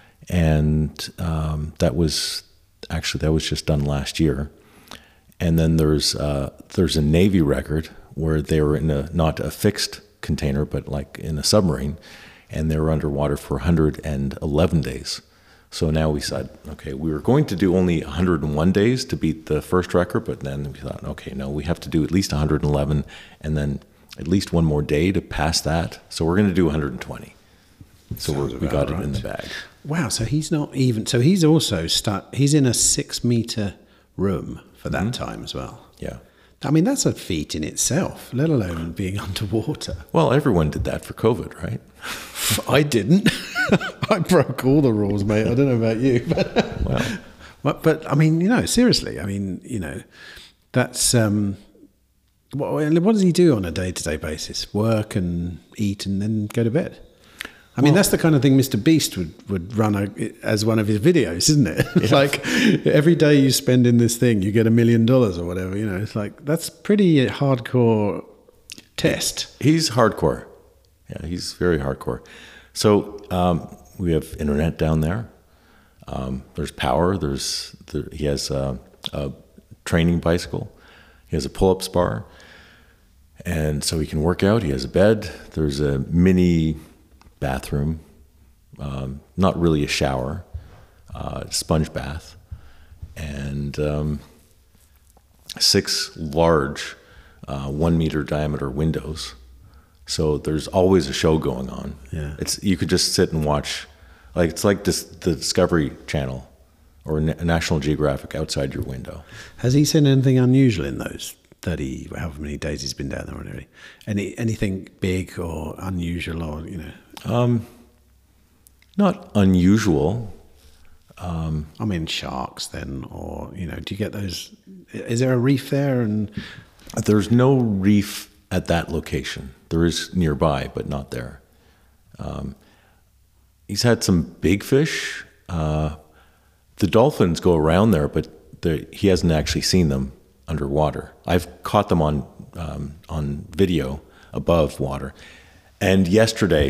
Speaker 2: and um, that was. Actually, that was just done last year. And then there's uh, there's a Navy record where they were in a not a fixed container, but like in a submarine, and they were underwater for one hundred eleven days. So now we said, okay, we were going to do only one hundred one days to beat the first record, but then we thought, okay, no, we have to do at least one hundred eleven, and then at least one more day to pass that. So we're going to do one hundred twenty. So we're, we got right. it in the bag.
Speaker 1: Wow, so he's not even, so he's also stuck, he's in a six meter room for that mm-hmm. time as well.
Speaker 2: Yeah.
Speaker 1: I mean, that's a feat in itself, let alone being underwater.
Speaker 2: Well, everyone did that for COVID, right?
Speaker 1: I didn't. I broke all the rules, mate. I don't know about you. But, well. but, but, I mean, you know, seriously, I mean, you know, that's, um, what, what does he do on a day-to-day basis? Work and eat and then go to bed? I mean, well, that's the kind of thing Mister Beast would, would run a, as one of his videos, isn't it? It's yeah. like every day you spend in this thing, you get a million dollars or whatever. You know, it's like that's pretty hardcore test.
Speaker 2: He's hardcore. Yeah, he's very hardcore. So um, we have internet down there. Um, there's power. There's there, he has a, a training bicycle. He has a pull-up bar, and so he can work out. He has a bed. There's a mini bathroom, um, not really a shower, uh, sponge bath, and um, six large uh, one meter diameter windows. So there's always a show going on.
Speaker 1: Yeah.
Speaker 2: It's you could just sit and watch, like it's like this, the Discovery Channel or Na- National Geographic outside your window.
Speaker 1: Has he seen anything unusual in those thirty, however many days he's been down there already? Any anything big or unusual, or you know?
Speaker 2: Um, not unusual.
Speaker 1: Um, I mean, sharks then, or you know, do you get those? Is there a reef there? And
Speaker 2: there's no reef at that location. There is nearby, but not there. Um, he's had some big fish. Uh, the dolphins go around there, but he hasn't actually seen them underwater. I've caught them on um, on video above water. And yesterday,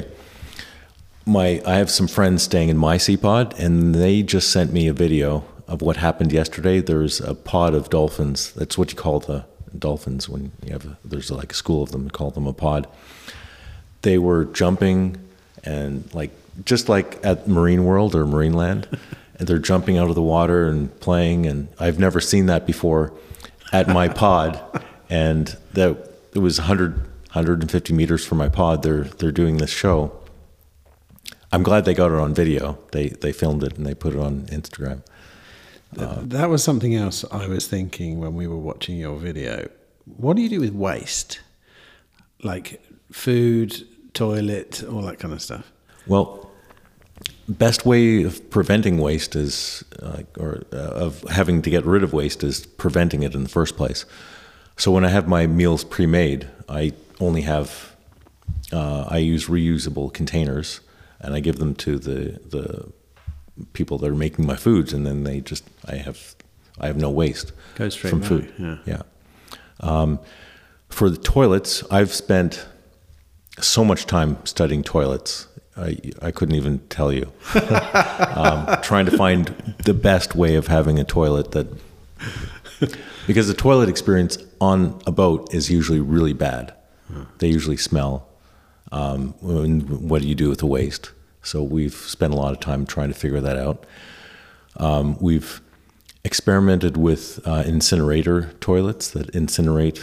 Speaker 2: my I have some friends staying in my sea pod, and they just sent me a video of what happened yesterday. There's a pod of dolphins. That's what you call the dolphins when you have a, there's like a school of them. We call them a pod. They were jumping and like just like at Marine World or Marineland, and they're jumping out of the water and playing. And I've never seen that before at my pod. And that it was one hundred, one hundred fifty meters from my pod. They're they're doing this show. I'm glad they got it on video. They they filmed it and they put it on Instagram.
Speaker 1: Uh, that was something else I was thinking when we were watching your video. What do you do with waste? Like food, toilet, all that kind of stuff?
Speaker 2: Well, best way of preventing waste is, uh, or uh, of having to get rid of waste is preventing it in the first place. So when I have my meals pre-made, I only have, uh, I use reusable containers, and I give them to the the people that are making my foods, and then they just, I have, I have no waste
Speaker 1: Goes straight
Speaker 2: from
Speaker 1: back,
Speaker 2: food.
Speaker 1: Yeah.
Speaker 2: yeah. Um, for the toilets, I've spent so much time studying toilets. I, I couldn't even tell you. um, trying to find the best way of having a toilet that, because the toilet experience on a boat is usually really bad. Huh. They usually smell. Um, what do you do with the waste? So we've spent a lot of time trying to figure that out. Um, we've experimented with uh, incinerator toilets that incinerate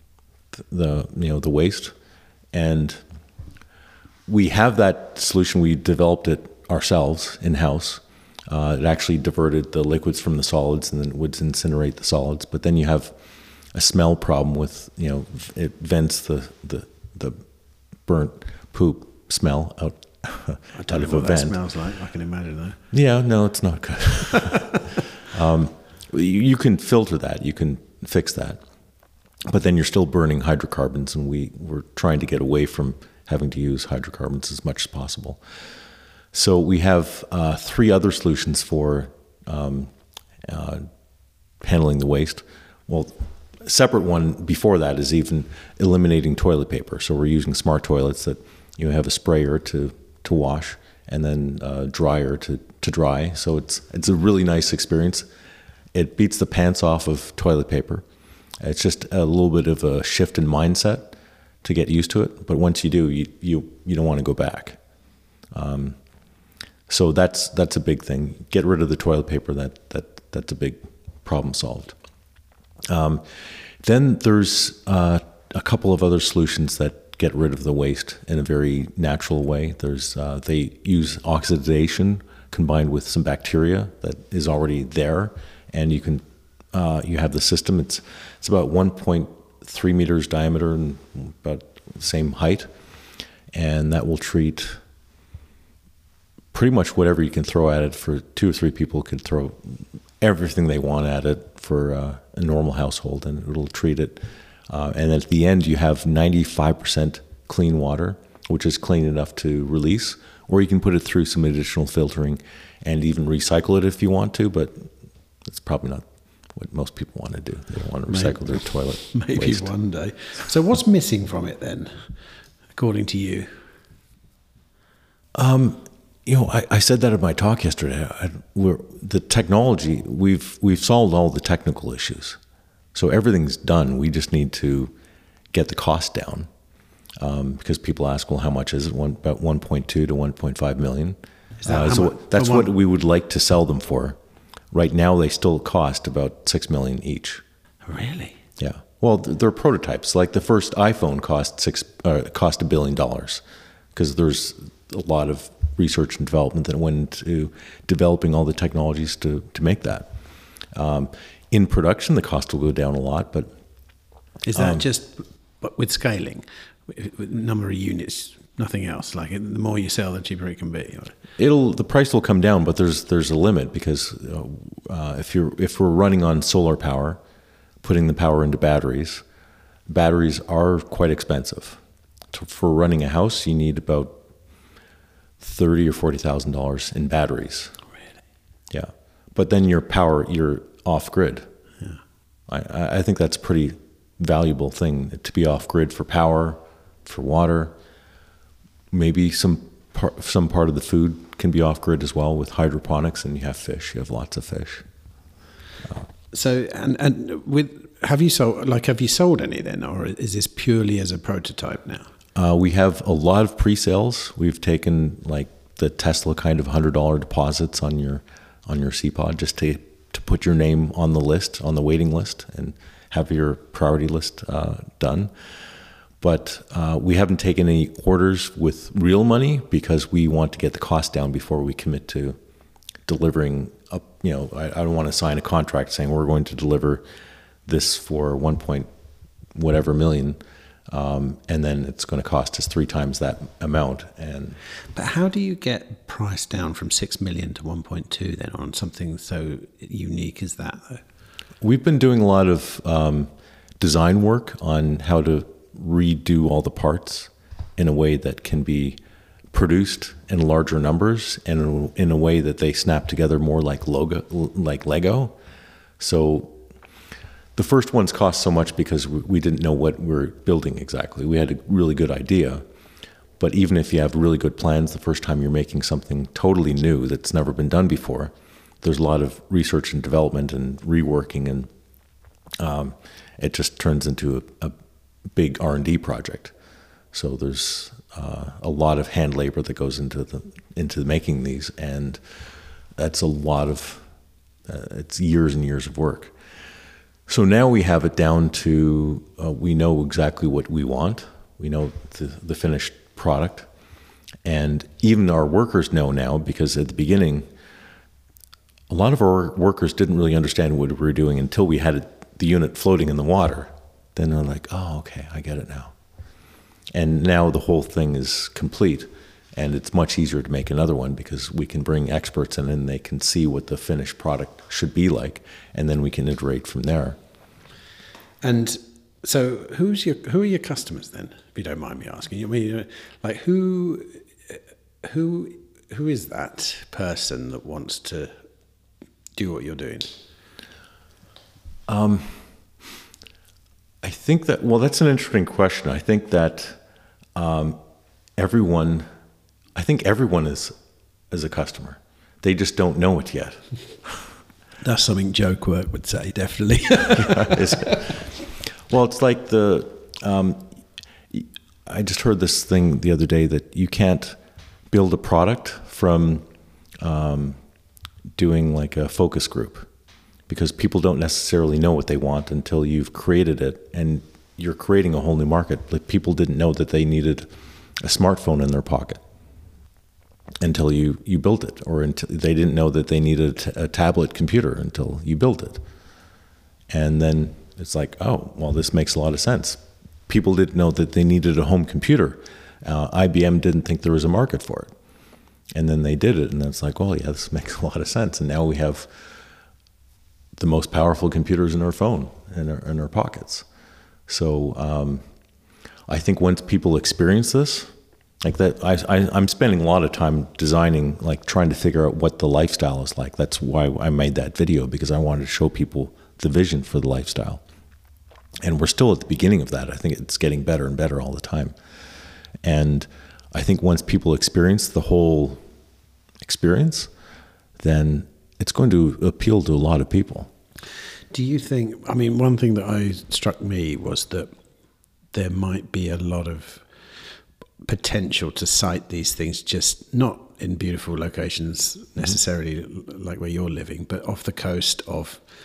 Speaker 2: the you know the waste, and we have that solution. We developed it ourselves in-house. Uh, it actually diverted the liquids from the solids and then would incinerate the solids. But then you have a smell problem with, you know, it vents the the, the burnt poop smell out,
Speaker 1: I don't
Speaker 2: out
Speaker 1: know
Speaker 2: of
Speaker 1: what
Speaker 2: a
Speaker 1: that
Speaker 2: vent.
Speaker 1: smells like. I can imagine though.
Speaker 2: Yeah, no, it's not good. um, you, you can filter that. You can fix that. But then you're still burning hydrocarbons, and we, we're trying to get away from having to use hydrocarbons as much as possible. So we have uh, three other solutions for um, uh, handling the waste. Well, a separate one before that is even eliminating toilet paper. So we're using smart toilets that you have a sprayer to, to wash and then a dryer to, to dry. So it's it's a really nice experience. It beats the pants off of toilet paper. It's just a little bit of a shift in mindset to get used to it. But once you do, you you, you don't want to go back. Um, so that's that's a big thing. Get rid of the toilet paper. That that that's a big problem solved. Um, then there's uh, a couple of other solutions that get rid of the waste in a very natural way. There's uh, they use oxidation combined with some bacteria that is already there, and you can uh, you have the system. It's it's about one point three meters diameter and about the same height, and that will treat pretty much whatever you can throw at it. For two or three people could throw everything they want at it for uh, a normal household, and it'll treat it. Uh, and at the end, you have ninety-five percent clean water, which is clean enough to release, or you can put it through some additional filtering and even recycle it if you want to, but it's probably not what most people want to do. They don't want to recycle maybe, their toilet
Speaker 1: Maybe
Speaker 2: waste.
Speaker 1: One day. So what's missing from it then, according to you?
Speaker 2: Um, you know, I, I said that in my talk yesterday. I, we're, the technology, we've we've solved all the technical issues. So everything's done. We just need to get the cost down. Um, because people ask, well, how much is it? One, about one point two to one point five million.
Speaker 1: Is that
Speaker 2: uh, so
Speaker 1: much,
Speaker 2: that's what we would like to sell them for. Right now, they still cost about six million each.
Speaker 1: Really?
Speaker 2: Yeah. Well, th- they're prototypes. Like the first iPhone cost six uh, cost a billion dollars because there's a lot of research and development that went into developing all the technologies to to make that. Um, in production, the cost will go down a lot, but
Speaker 1: is that
Speaker 2: um,
Speaker 1: just but with scaling, with, with number of units, nothing else? Like the more you sell, the cheaper it can be.
Speaker 2: it'll the price will come down, but there's there's a limit because uh, if you're if we're running on solar power, putting the power into batteries, batteries are quite expensive. To, for running a house, you need about thirty or forty thousand dollars in batteries.
Speaker 1: Really?
Speaker 2: Yeah, but then your power, you're off grid.
Speaker 1: Yeah.
Speaker 2: I, I think that's a pretty valuable thing to be off grid for power, for water. Maybe some part, some part of the food can be off grid as well with hydroponics, and you have fish. You have lots of fish. Uh,
Speaker 1: so and and with have you sold like have you sold any then, or is this purely as a prototype now?
Speaker 2: Uh, we have a lot of pre-sales. We've taken like the Tesla kind of hundred dollar deposits on your on your C Pod just to to put your name on the list, on the waiting list, and have your priority list uh, done. But uh, we haven't taken any orders with real money because we want to get the cost down before we commit to delivering. Up, you know, I, I don't want to sign a contract saying we're going to deliver this for one point whatever million. Um, and then it's going to cost us three times that amount. And
Speaker 1: but how do you get price down from six million to one point two then on something so unique as that? Though?
Speaker 2: We've been doing a lot of um, design work on how to redo all the parts in a way that can be produced in larger numbers and in a way that they snap together more like logo, like Lego. So. The first ones cost so much because we didn't know what we were building exactly. We had a really good idea, but even if you have really good plans, the first time you're making something totally new that's never been done before, there's a lot of research and development and reworking, and um, it just turns into a, a big R and D project. So there's uh, a lot of hand labor that goes into the into making these, and that's a lot of uh, it's years and years of work. So now we have it down to, uh, we know exactly what we want. We know the, the finished product. And even our workers know now, because at the beginning, a lot of our workers didn't really understand what we were doing until we had it, the unit floating in the water. Then they're like, oh, okay, I get it now. And now the whole thing is complete. And it's much easier to make another one because we can bring experts in and they can see what the finished product should be like, and then we can iterate from there.
Speaker 1: And so, who's your who are your customers then? If you don't mind me asking, I mean, like who who who is that person that wants to do what you're doing?
Speaker 2: Um, I think that well, that's an interesting question. I think that um, everyone. I think everyone is is a customer. They just don't know it yet.
Speaker 1: That's something Joe Quirk would say, definitely.
Speaker 2: Yeah, it's, well, it's like the. Um, I just heard this thing the other day that you can't build a product from um, doing like a focus group because people don't necessarily know what they want until you've created it, and you're creating a whole new market. Like people didn't know that they needed a smartphone in their pocket until you, you built it, or until they didn't know that they needed a, t- a tablet computer until you built it. And then it's like, oh, well, this makes a lot of sense. People didn't know that they needed a home computer. Uh, I B M didn't think there was a market for it. And then they did it, and it's like, well, yeah, this makes a lot of sense. And now we have the most powerful computers in our phone, in our, in our pockets. So um, I think once people experience this, like that, I, I, I'm spending a lot of time designing, like trying to figure out what the lifestyle is like. That's why I made that video, because I wanted to show people the vision for the lifestyle. And we're still at the beginning of that. I think it's getting better and better all the time. And I think once people experience the whole experience, then it's going to appeal to a lot of people.
Speaker 1: Do you think, I mean, one thing that I struck me was that there might be a lot of potential to site these things, just not in beautiful locations necessarily, mm-hmm. like where you're living, but off the coast of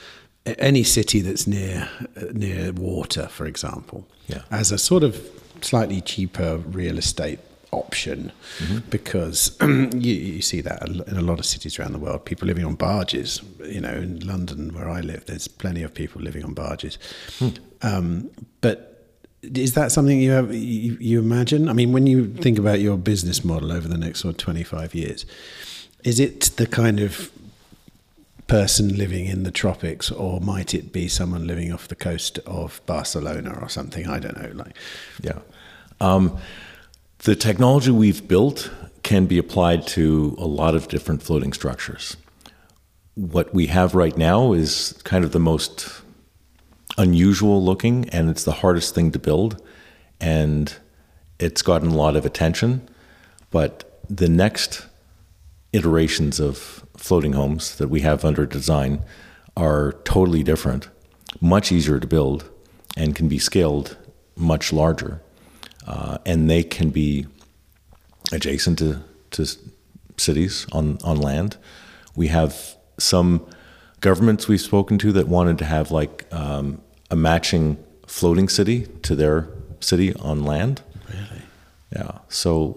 Speaker 1: any city that's near near water, for example,
Speaker 2: Yeah.
Speaker 1: as a sort of slightly cheaper real estate option, mm-hmm. because you, you see that in a lot of cities around the world, people living on barges. You know, in London, where I live, there's plenty of people living on barges. Hmm. Um, but is that something you have you, you imagine? I mean, when you think about your business model over the next sort of twenty-five years, is it the kind of person living in the tropics, or might it be someone living off the coast of Barcelona or something? I don't know. Like,
Speaker 2: yeah. Um, The technology we've built can be applied to a lot of different floating structures. What we have right now is kind of the most unusual looking, and it's the hardest thing to build, and it's gotten a lot of attention. But the next iterations of floating homes that we have under design are totally different, much easier to build, and can be scaled much larger. Uh, and they can be adjacent to, to cities on, on land. We have some governments we've spoken to that wanted to have like um, a matching floating city to their city on land.
Speaker 1: Really?
Speaker 2: Yeah. So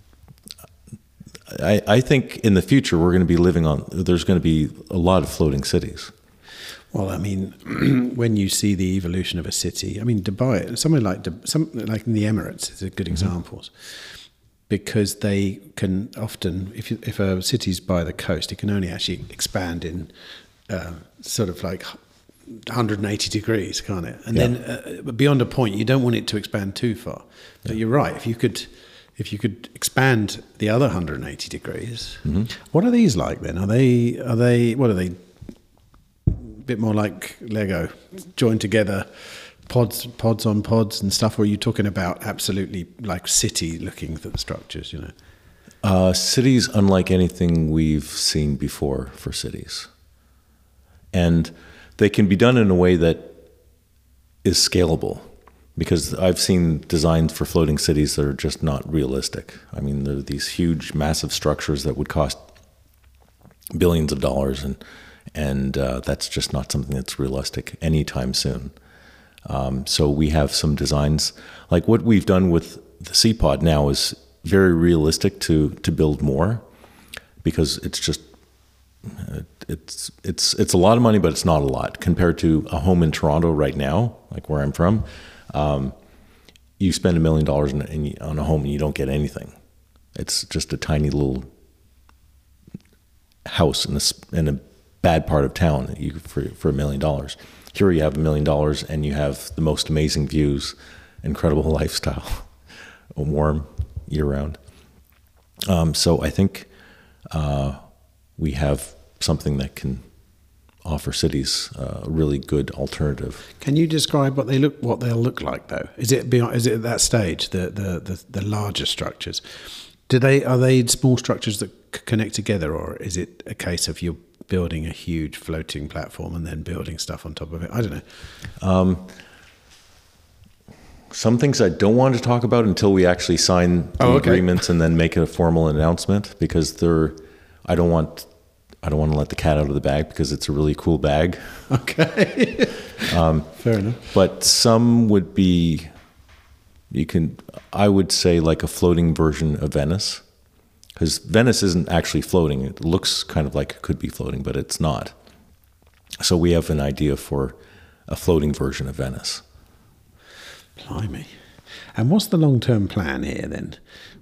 Speaker 2: I, I think in the future we're going to be living on, there's going to be a lot of floating cities.
Speaker 1: Well, I mean, when you see the evolution of a city, I mean, Dubai, somewhere like some like in the Emirates is a good mm-hmm. examples, because they can often, if you, if a city's by the coast, it can only actually expand in uh, sort of like one hundred eighty degrees, can't it? And yeah. then uh, beyond a point, you don't want it to expand too far. But yeah. you're right. If you could, if you could expand the other one hundred eighty degrees, mm-hmm. what are these like then? Are they? Are they? What are they? Bit more like Lego, joined together, pods, pods on pods and stuff? Or are you talking about absolutely like city-looking structures? You know,
Speaker 2: uh, cities unlike anything we've seen before for cities, and they can be done in a way that is scalable. Because I've seen designs for floating cities that are just not realistic. I mean, they're these huge, massive structures that would cost billions of dollars, and And uh, that's just not something that's realistic anytime soon. Um, so we have some designs, like what we've done with the C-Pod now is very realistic to to build more, because it's just it's it's it's a lot of money, but it's not a lot compared to a home in Toronto right now, like where I'm from. Um, you spend a million dollars on a home and you don't get anything. It's just a tiny little house in a in a bad part of town you, for for a million dollars. Here you have a million dollars and you have the most amazing views, incredible lifestyle, warm year round. Um, so I think uh, we have something that can offer cities uh, a really good alternative.
Speaker 1: Can you describe what they look what they'll look like though? Is it beyond, is it at that stage the the the, the larger structures? Do they are they small structures that c- connect together, or is it a case of you building a huge floating platform and then building stuff on top of it? I don't know. Um,
Speaker 2: some things I don't want to talk about until we actually sign the
Speaker 1: oh, okay.
Speaker 2: agreements and then make a formal announcement, because they're, I don't want, I don't want to let the cat out of the bag, because it's a really cool bag.
Speaker 1: Okay. um, Fair enough.
Speaker 2: But some would be, you can, I would say like a floating version of Venice. Because Venice isn't actually floating. It looks kind of like it could be floating, but it's not. So we have an idea for a floating version of Venice.
Speaker 1: Blimey. And what's the long-term plan here then?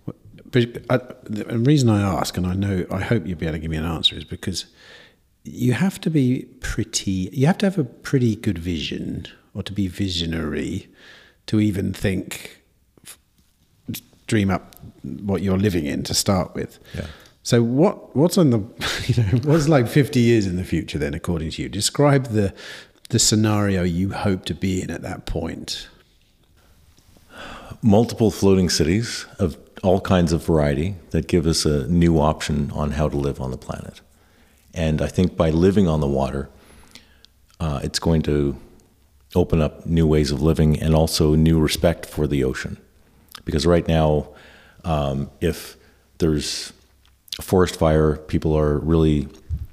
Speaker 1: The reason I ask, and I know, I hope you'll be able to give me an answer, is because you have to be pretty, you have to have a pretty good vision, or to be visionary, to even think, dream up what you're living in to start with.
Speaker 2: Yeah.
Speaker 1: So what what's on the, you know, what's like fifty years in the future then, according to you? Describe the the scenario you hope to be in at that point.
Speaker 2: Multiple floating cities of all kinds of variety that give us a new option on how to live on the planet. And I think by living on the water, uh, it's going to open up new ways of living, and also new respect for the ocean. Because right now, um, if there's a forest fire, people are really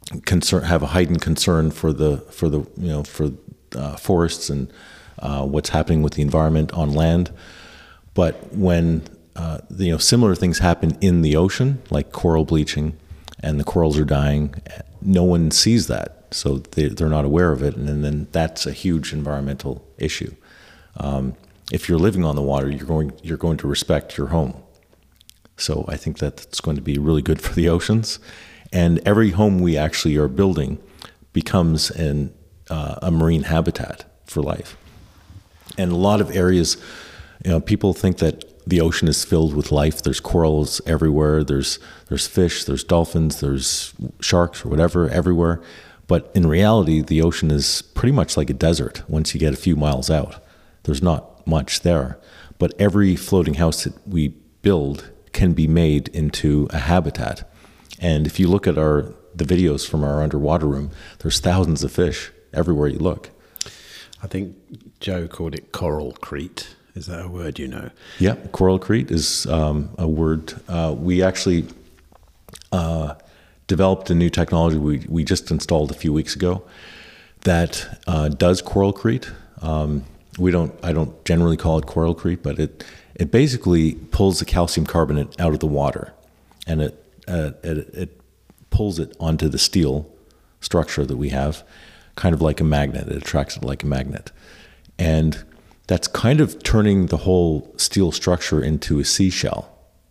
Speaker 2: concern, have a heightened concern for the for the you know for uh, forests and uh, what's happening with the environment on land. But when uh, you know similar things happen in the ocean, like coral bleaching, and the corals are dying, no one sees that, so they, they're not aware of it, and, and then that's a huge environmental issue. Um, if you're living on the water, you're going you're going to respect your home. So I think that that's going to be really good for the oceans. And every home we actually are building becomes an, uh, a marine habitat for life. And a lot of areas, you know, people think that the ocean is filled with life. There's corals everywhere. There's there's fish. There's dolphins. There's sharks or whatever everywhere. But in reality, the ocean is pretty much like a desert once you get a few miles out. There's not much there. But every floating house that we build can be made into a habitat. And if you look at our the videos from our underwater room, there's thousands of fish everywhere you look.
Speaker 1: I think Joe called it coralcrete. Is that a word you know?
Speaker 2: Yeah, coralcrete is um, a word. Uh, we actually uh, developed a new technology we, we just installed a few weeks ago that uh, does coralcrete. Um, we don't. I don't generally call it coralcrete, but it it basically pulls the calcium carbonate out of the water, and it uh, it, it pulls it onto the steel structure that we have, kind of like a magnet. It attracts it like a magnet, and that's kind of turning the whole steel structure into a seashell.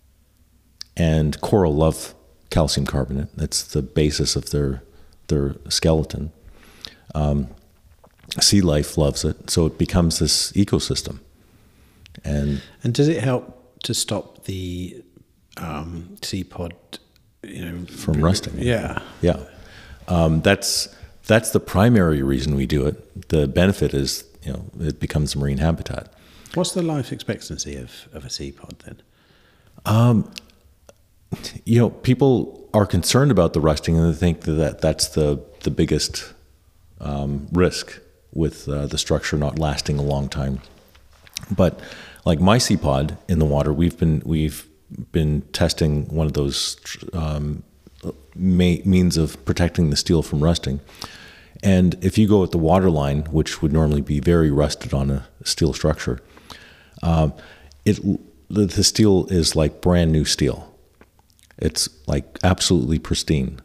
Speaker 2: And coral love calcium carbonate. That's the basis of their their skeleton. Um, sea life loves it, so it becomes this ecosystem. And
Speaker 1: and does it help to stop the um, sea pod, you know,
Speaker 2: from rusting?
Speaker 1: Yeah,
Speaker 2: yeah. Um, that's that's the primary reason we do it. The benefit is, you know, it becomes a marine habitat.
Speaker 1: What's the life expectancy of, of a sea pod then?
Speaker 2: Um, you know, people are concerned about the rusting, and they think that that's the the biggest um, risk with uh, the structure not lasting a long time. But like my sea pod in the water, we've been we've been testing one of those um, may, means of protecting the steel from rusting. And if you go at the water line, which would normally be very rusted on a steel structure, um, it the, the steel is like brand new steel. It's like absolutely pristine.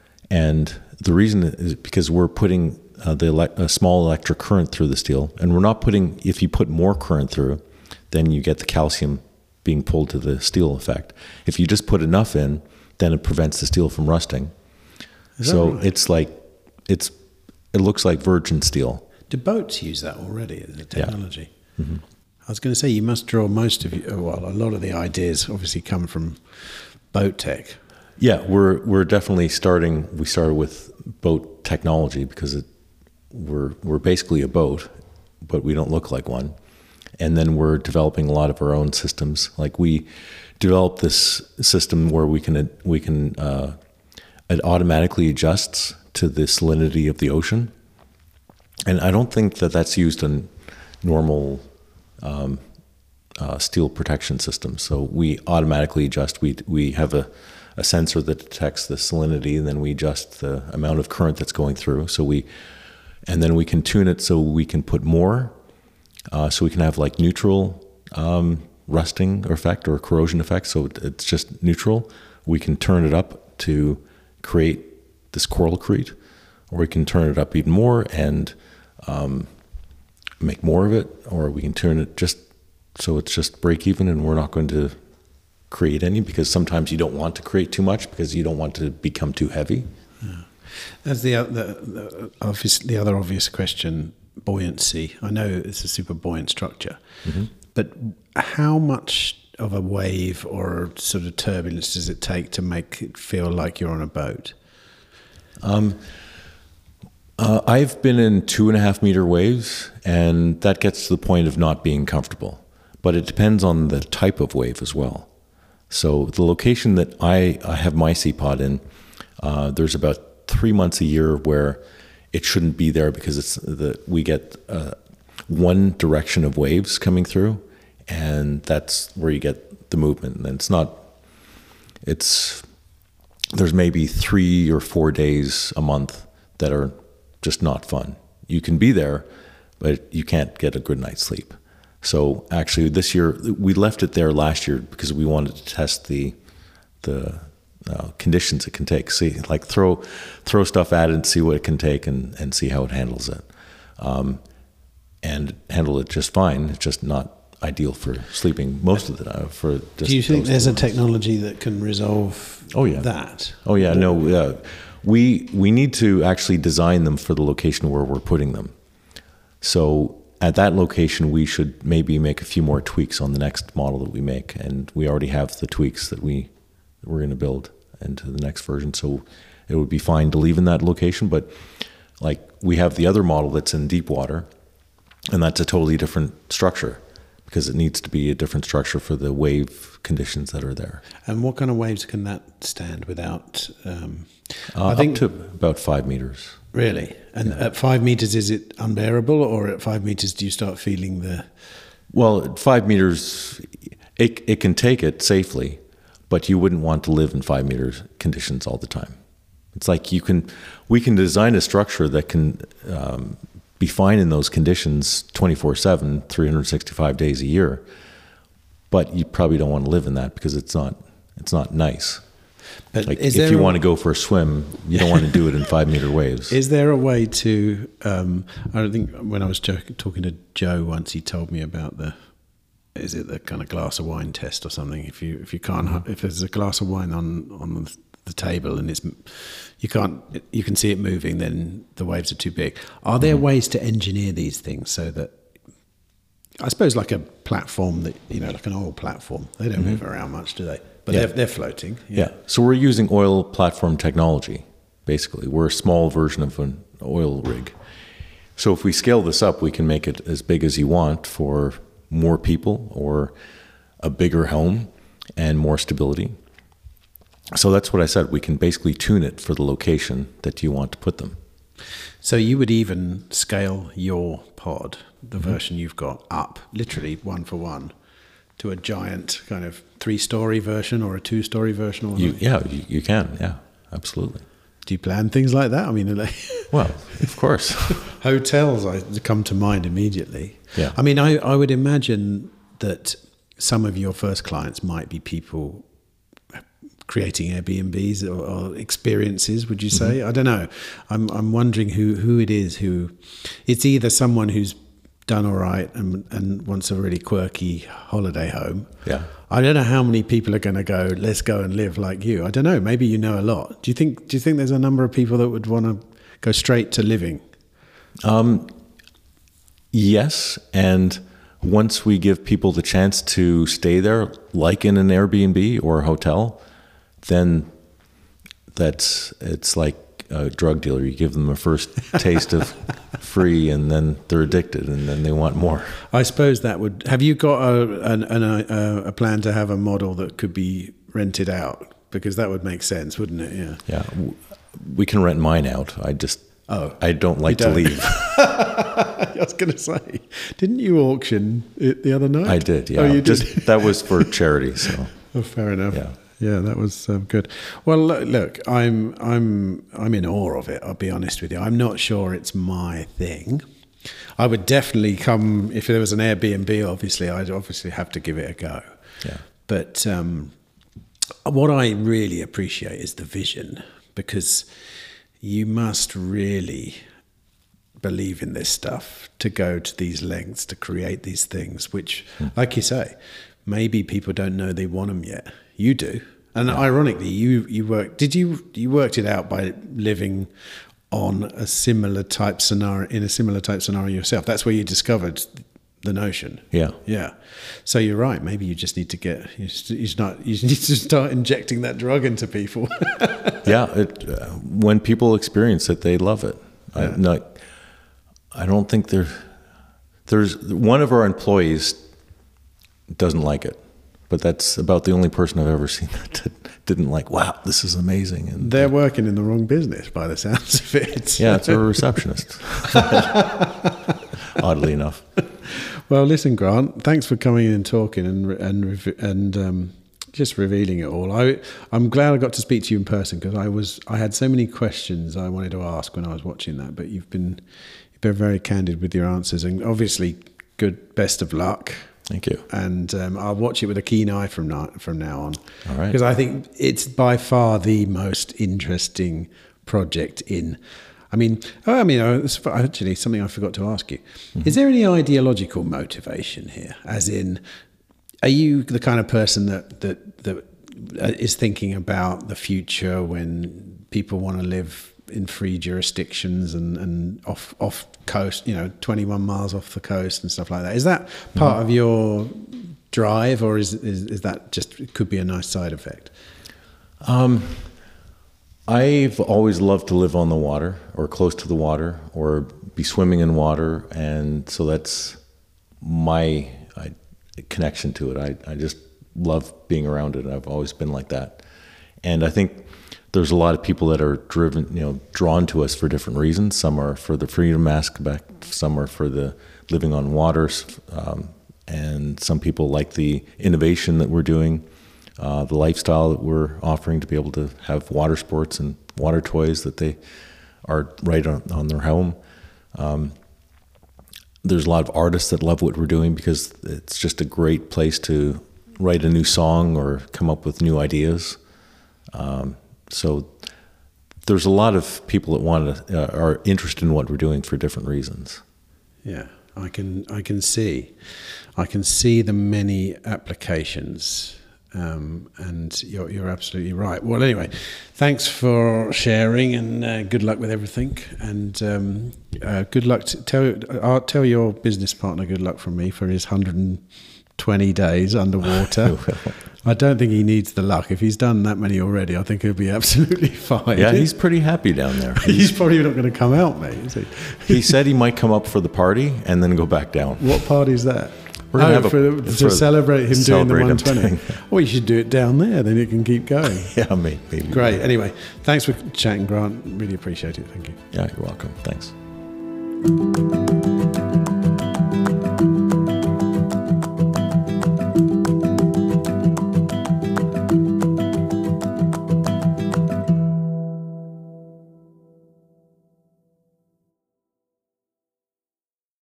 Speaker 2: And the reason is because we're putting uh, the ele- a small electric current through the steel, and we're not putting, if you put more current through, then you get the calcium being pulled to the steel effect. If you just put enough in, then it prevents the steel from rusting. So right? it's like, it's it looks like virgin steel.
Speaker 1: Do boats use that already as a technology?
Speaker 2: Yeah. Mm-hmm.
Speaker 1: I was going to say, you must draw most of you, well, a lot of the ideas obviously come from boat tech.
Speaker 2: Yeah, we're we're definitely starting. We started with boat technology because it, we're we're basically a boat, but we don't look like one. And then we're developing a lot of our own systems. Like we developed this system where we can we can uh, it automatically adjusts to the salinity of the ocean, and I don't think that that's used in normal um, uh, steel protection systems. So we automatically adjust. We we have a a sensor that detects the salinity, and then we adjust the amount of current that's going through. So we, and then we can tune it so we can put more, uh, so we can have like neutral um, rusting effect or corrosion effect. So it's just neutral. We can turn it up to create this coralcrete, or we can turn it up even more and um, make more of it, or we can turn it just so it's just break even, and we're not going to create any, because sometimes you don't want to create too much because you don't want to become too heavy.
Speaker 1: Yeah. That's the, the, the, obvious, the other obvious question, buoyancy. I know it's a super buoyant structure, mm-hmm. but how much of a wave or sort of turbulence does it take to make it feel like you're on a boat?
Speaker 2: Um, uh, I've been in two and a half meter waves, and that gets to the point of not being comfortable. But it depends on the type of wave as well. So the location that I, I have my sea pod in, uh, there's about three months a year where it shouldn't be there because it's the we get uh, one direction of waves coming through, and that's where you get the movement. And it's not, it's there's maybe three or four days a month that are just not fun. You can be there, but you can't get a good night's sleep. So actually this year, we left it there last year because we wanted to test the the uh, conditions it can take. See, like throw throw stuff at it and see what it can take and, and see how it handles it. Um, and handle it just fine. It's just not ideal for sleeping most of the time. For just
Speaker 1: Do you think there's a technology that can resolve
Speaker 2: oh, yeah.
Speaker 1: that?
Speaker 2: Oh yeah, no. Uh, we we need to actually design them for the location where we're putting them. So at that location, we should maybe make a few more tweaks on the next model that we make, and we already have the tweaks that we that we're going to build into the next version. So it would be fine to leave in that location, but like we have the other model that's in deep water, and that's a totally different structure because it needs to be a different structure for the wave conditions that are there.
Speaker 1: And what kind of waves can that stand without? Um,
Speaker 2: uh,
Speaker 1: I think
Speaker 2: up to about five meters.
Speaker 1: Really? And yeah. At five meters, is it unbearable, or at five meters do you start feeling the...
Speaker 2: Well, at five meters, it, it can take it safely, but you wouldn't want to live in five meters conditions all the time. It's like you can, we can design a structure that can um, be fine in those conditions twenty-four seven, three hundred sixty-five days a year, but you probably don't want to live in that because it's not, it's not nice. But like if you a, want to go for a swim, you don't want to do it in five meter waves.
Speaker 1: Is there a way to, um, I don't think when I was talking to Joe once, he told me about the, is it the kind of glass of wine test or something? If you, if you can't, mm-hmm. if there's a glass of wine on, on the table and it's, you can't, you can see it moving, then the waves are too big. Are there mm-hmm. ways to engineer these things so that, I suppose like a platform that, you know, like an oil platform, they don't mm-hmm. move around much, do they? But yeah. they're, they're floating.
Speaker 2: Yeah. yeah. So we're using oil platform technology, basically. We're a small version of an oil rig. So if we scale this up, we can make it as big as you want for more people or a bigger home and more stability. So that's what I said. We can basically tune it for the location that you want to put them.
Speaker 1: So you would even scale your pod, the mm-hmm. version you've got, up, literally one for one, to a giant kind of three-story version or a two-story version? Or
Speaker 2: you, yeah, you, you can. Yeah, absolutely.
Speaker 1: Do you plan things like that? I mean, they
Speaker 2: well, of course.
Speaker 1: Hotels I, come to mind immediately.
Speaker 2: Yeah.
Speaker 1: I mean, I, I would imagine that some of your first clients might be people creating Airbnbs or, or experiences, would you say? Mm-hmm. I don't know. I'm I'm wondering who, who it is who... It's either someone who's done all right and, and wants a really quirky holiday home.
Speaker 2: Yeah.
Speaker 1: I don't know how many people are going to go, let's go and live like you. I don't know. Maybe you know a lot. Do you think, do you think there's a number of people that would want to go straight to living?
Speaker 2: Um, yes. And once we give people the chance to stay there, like in an Airbnb or a hotel, then that's, it's like a drug dealer. You give them a first taste of free and then they're addicted and then they want more.
Speaker 1: I suppose that would, have you got a, an, an, a, a plan to have a model that could be rented out? Because that would make sense, wouldn't it? Yeah.
Speaker 2: Yeah. We can rent mine out. I just,
Speaker 1: oh,
Speaker 2: I don't like
Speaker 1: don't.
Speaker 2: to leave.
Speaker 1: I was going to say, didn't you auction it the other night?
Speaker 2: I did. Yeah.
Speaker 1: Oh, you did?
Speaker 2: Just, that was for charity. So.
Speaker 1: Oh, fair enough.
Speaker 2: Yeah.
Speaker 1: Yeah, that was um, good. Well, look, look, I'm I'm I'm in awe of it. I'll be honest with you. I'm not sure it's my thing. I would definitely come if there was an Airbnb. Obviously, I'd obviously have to give it a go.
Speaker 2: Yeah.
Speaker 1: But um, what I really appreciate is the vision, because you must really believe in this stuff to go to these lengths to create these things, which, mm. like you say, maybe people don't know they want them yet. You do. And yeah. ironically, you, you worked, did you, you worked it out by living on a similar type scenario, in a similar type scenario yourself. That's where you discovered the notion.
Speaker 2: Yeah.
Speaker 1: Yeah. So you're right. Maybe you just need to get, you just, you just not, you just need to start injecting that drug into people.
Speaker 2: yeah. It, uh, when people experience it, they love it. Yeah. I, not, I don't think there, there's one of our employees doesn't like it. But that's about the only person I've ever seen that didn't like, wow, this is amazing. And
Speaker 1: they're working in the wrong business by the sounds of it.
Speaker 2: Yeah, it's a receptionist. Oddly enough.
Speaker 1: Well, listen, Grant, thanks for coming in and talking and and and um, just revealing it all. I, I'm glad I got to speak to you in person because I was I had so many questions I wanted to ask when I was watching that. But you've been you've been very candid with your answers, and obviously, good. Best of luck.
Speaker 2: Thank you.
Speaker 1: And um, I'll watch it with a keen eye from now from now on.
Speaker 2: All right.
Speaker 1: Because I think it's by far the most interesting project in. I mean, oh, I mean, actually, something I forgot to ask you. Mm-hmm. Is there any ideological motivation here? As in, are you the kind of person that that that is thinking about the future when people want to live in free jurisdictions and, and off off coast, you know, twenty-one miles off the coast and stuff like that? Is that part mm-hmm. of your drive, or is, is is that just, it could be a nice side effect?
Speaker 2: Um. I've always loved to live on the water or close to the water or be swimming in water. And so that's my I, connection to it. I, I just love being around it. I've always been like that. And I think there's a lot of people that are driven, you know, drawn to us for different reasons. Some are for the freedom aspect, some are for the living on waters. Um, and some people like the innovation that we're doing. Uh, the lifestyle that we're offering to be able to have water sports and water toys that they are right on, on their home. Um, there's a lot of artists that love what we're doing because it's just a great place to write a new song or come up with new ideas. Um, so there's a lot of people that want to, uh, are interested in what we're doing for different reasons.
Speaker 1: Yeah, I can I can see, I can see the many applications. Um, and you're, you're absolutely right. Well, anyway, thanks for sharing, and uh, good luck with everything. And um, uh, good luck. To tell I'll tell your business partner good luck from me for his one hundred twenty days underwater. I don't think he needs the luck. If he's done that many already, I think he'll be absolutely fine.
Speaker 2: Yeah, he's pretty happy down there.
Speaker 1: He's, he's probably not going to come out, mate, is he?
Speaker 2: He said he might come up for the party and then go back down.
Speaker 1: What party is that?
Speaker 2: We're gonna
Speaker 1: oh,
Speaker 2: have
Speaker 1: for,
Speaker 2: a,
Speaker 1: to
Speaker 2: for
Speaker 1: celebrate him
Speaker 2: celebrate
Speaker 1: doing the one twenty.
Speaker 2: Him
Speaker 1: Well, you should do it down there, then it can keep going.
Speaker 2: Yeah, maybe. maybe.
Speaker 1: Great. Anyway, thanks for chatting, Grant. Really appreciate it. Thank you.
Speaker 2: Yeah, you're welcome. Thanks.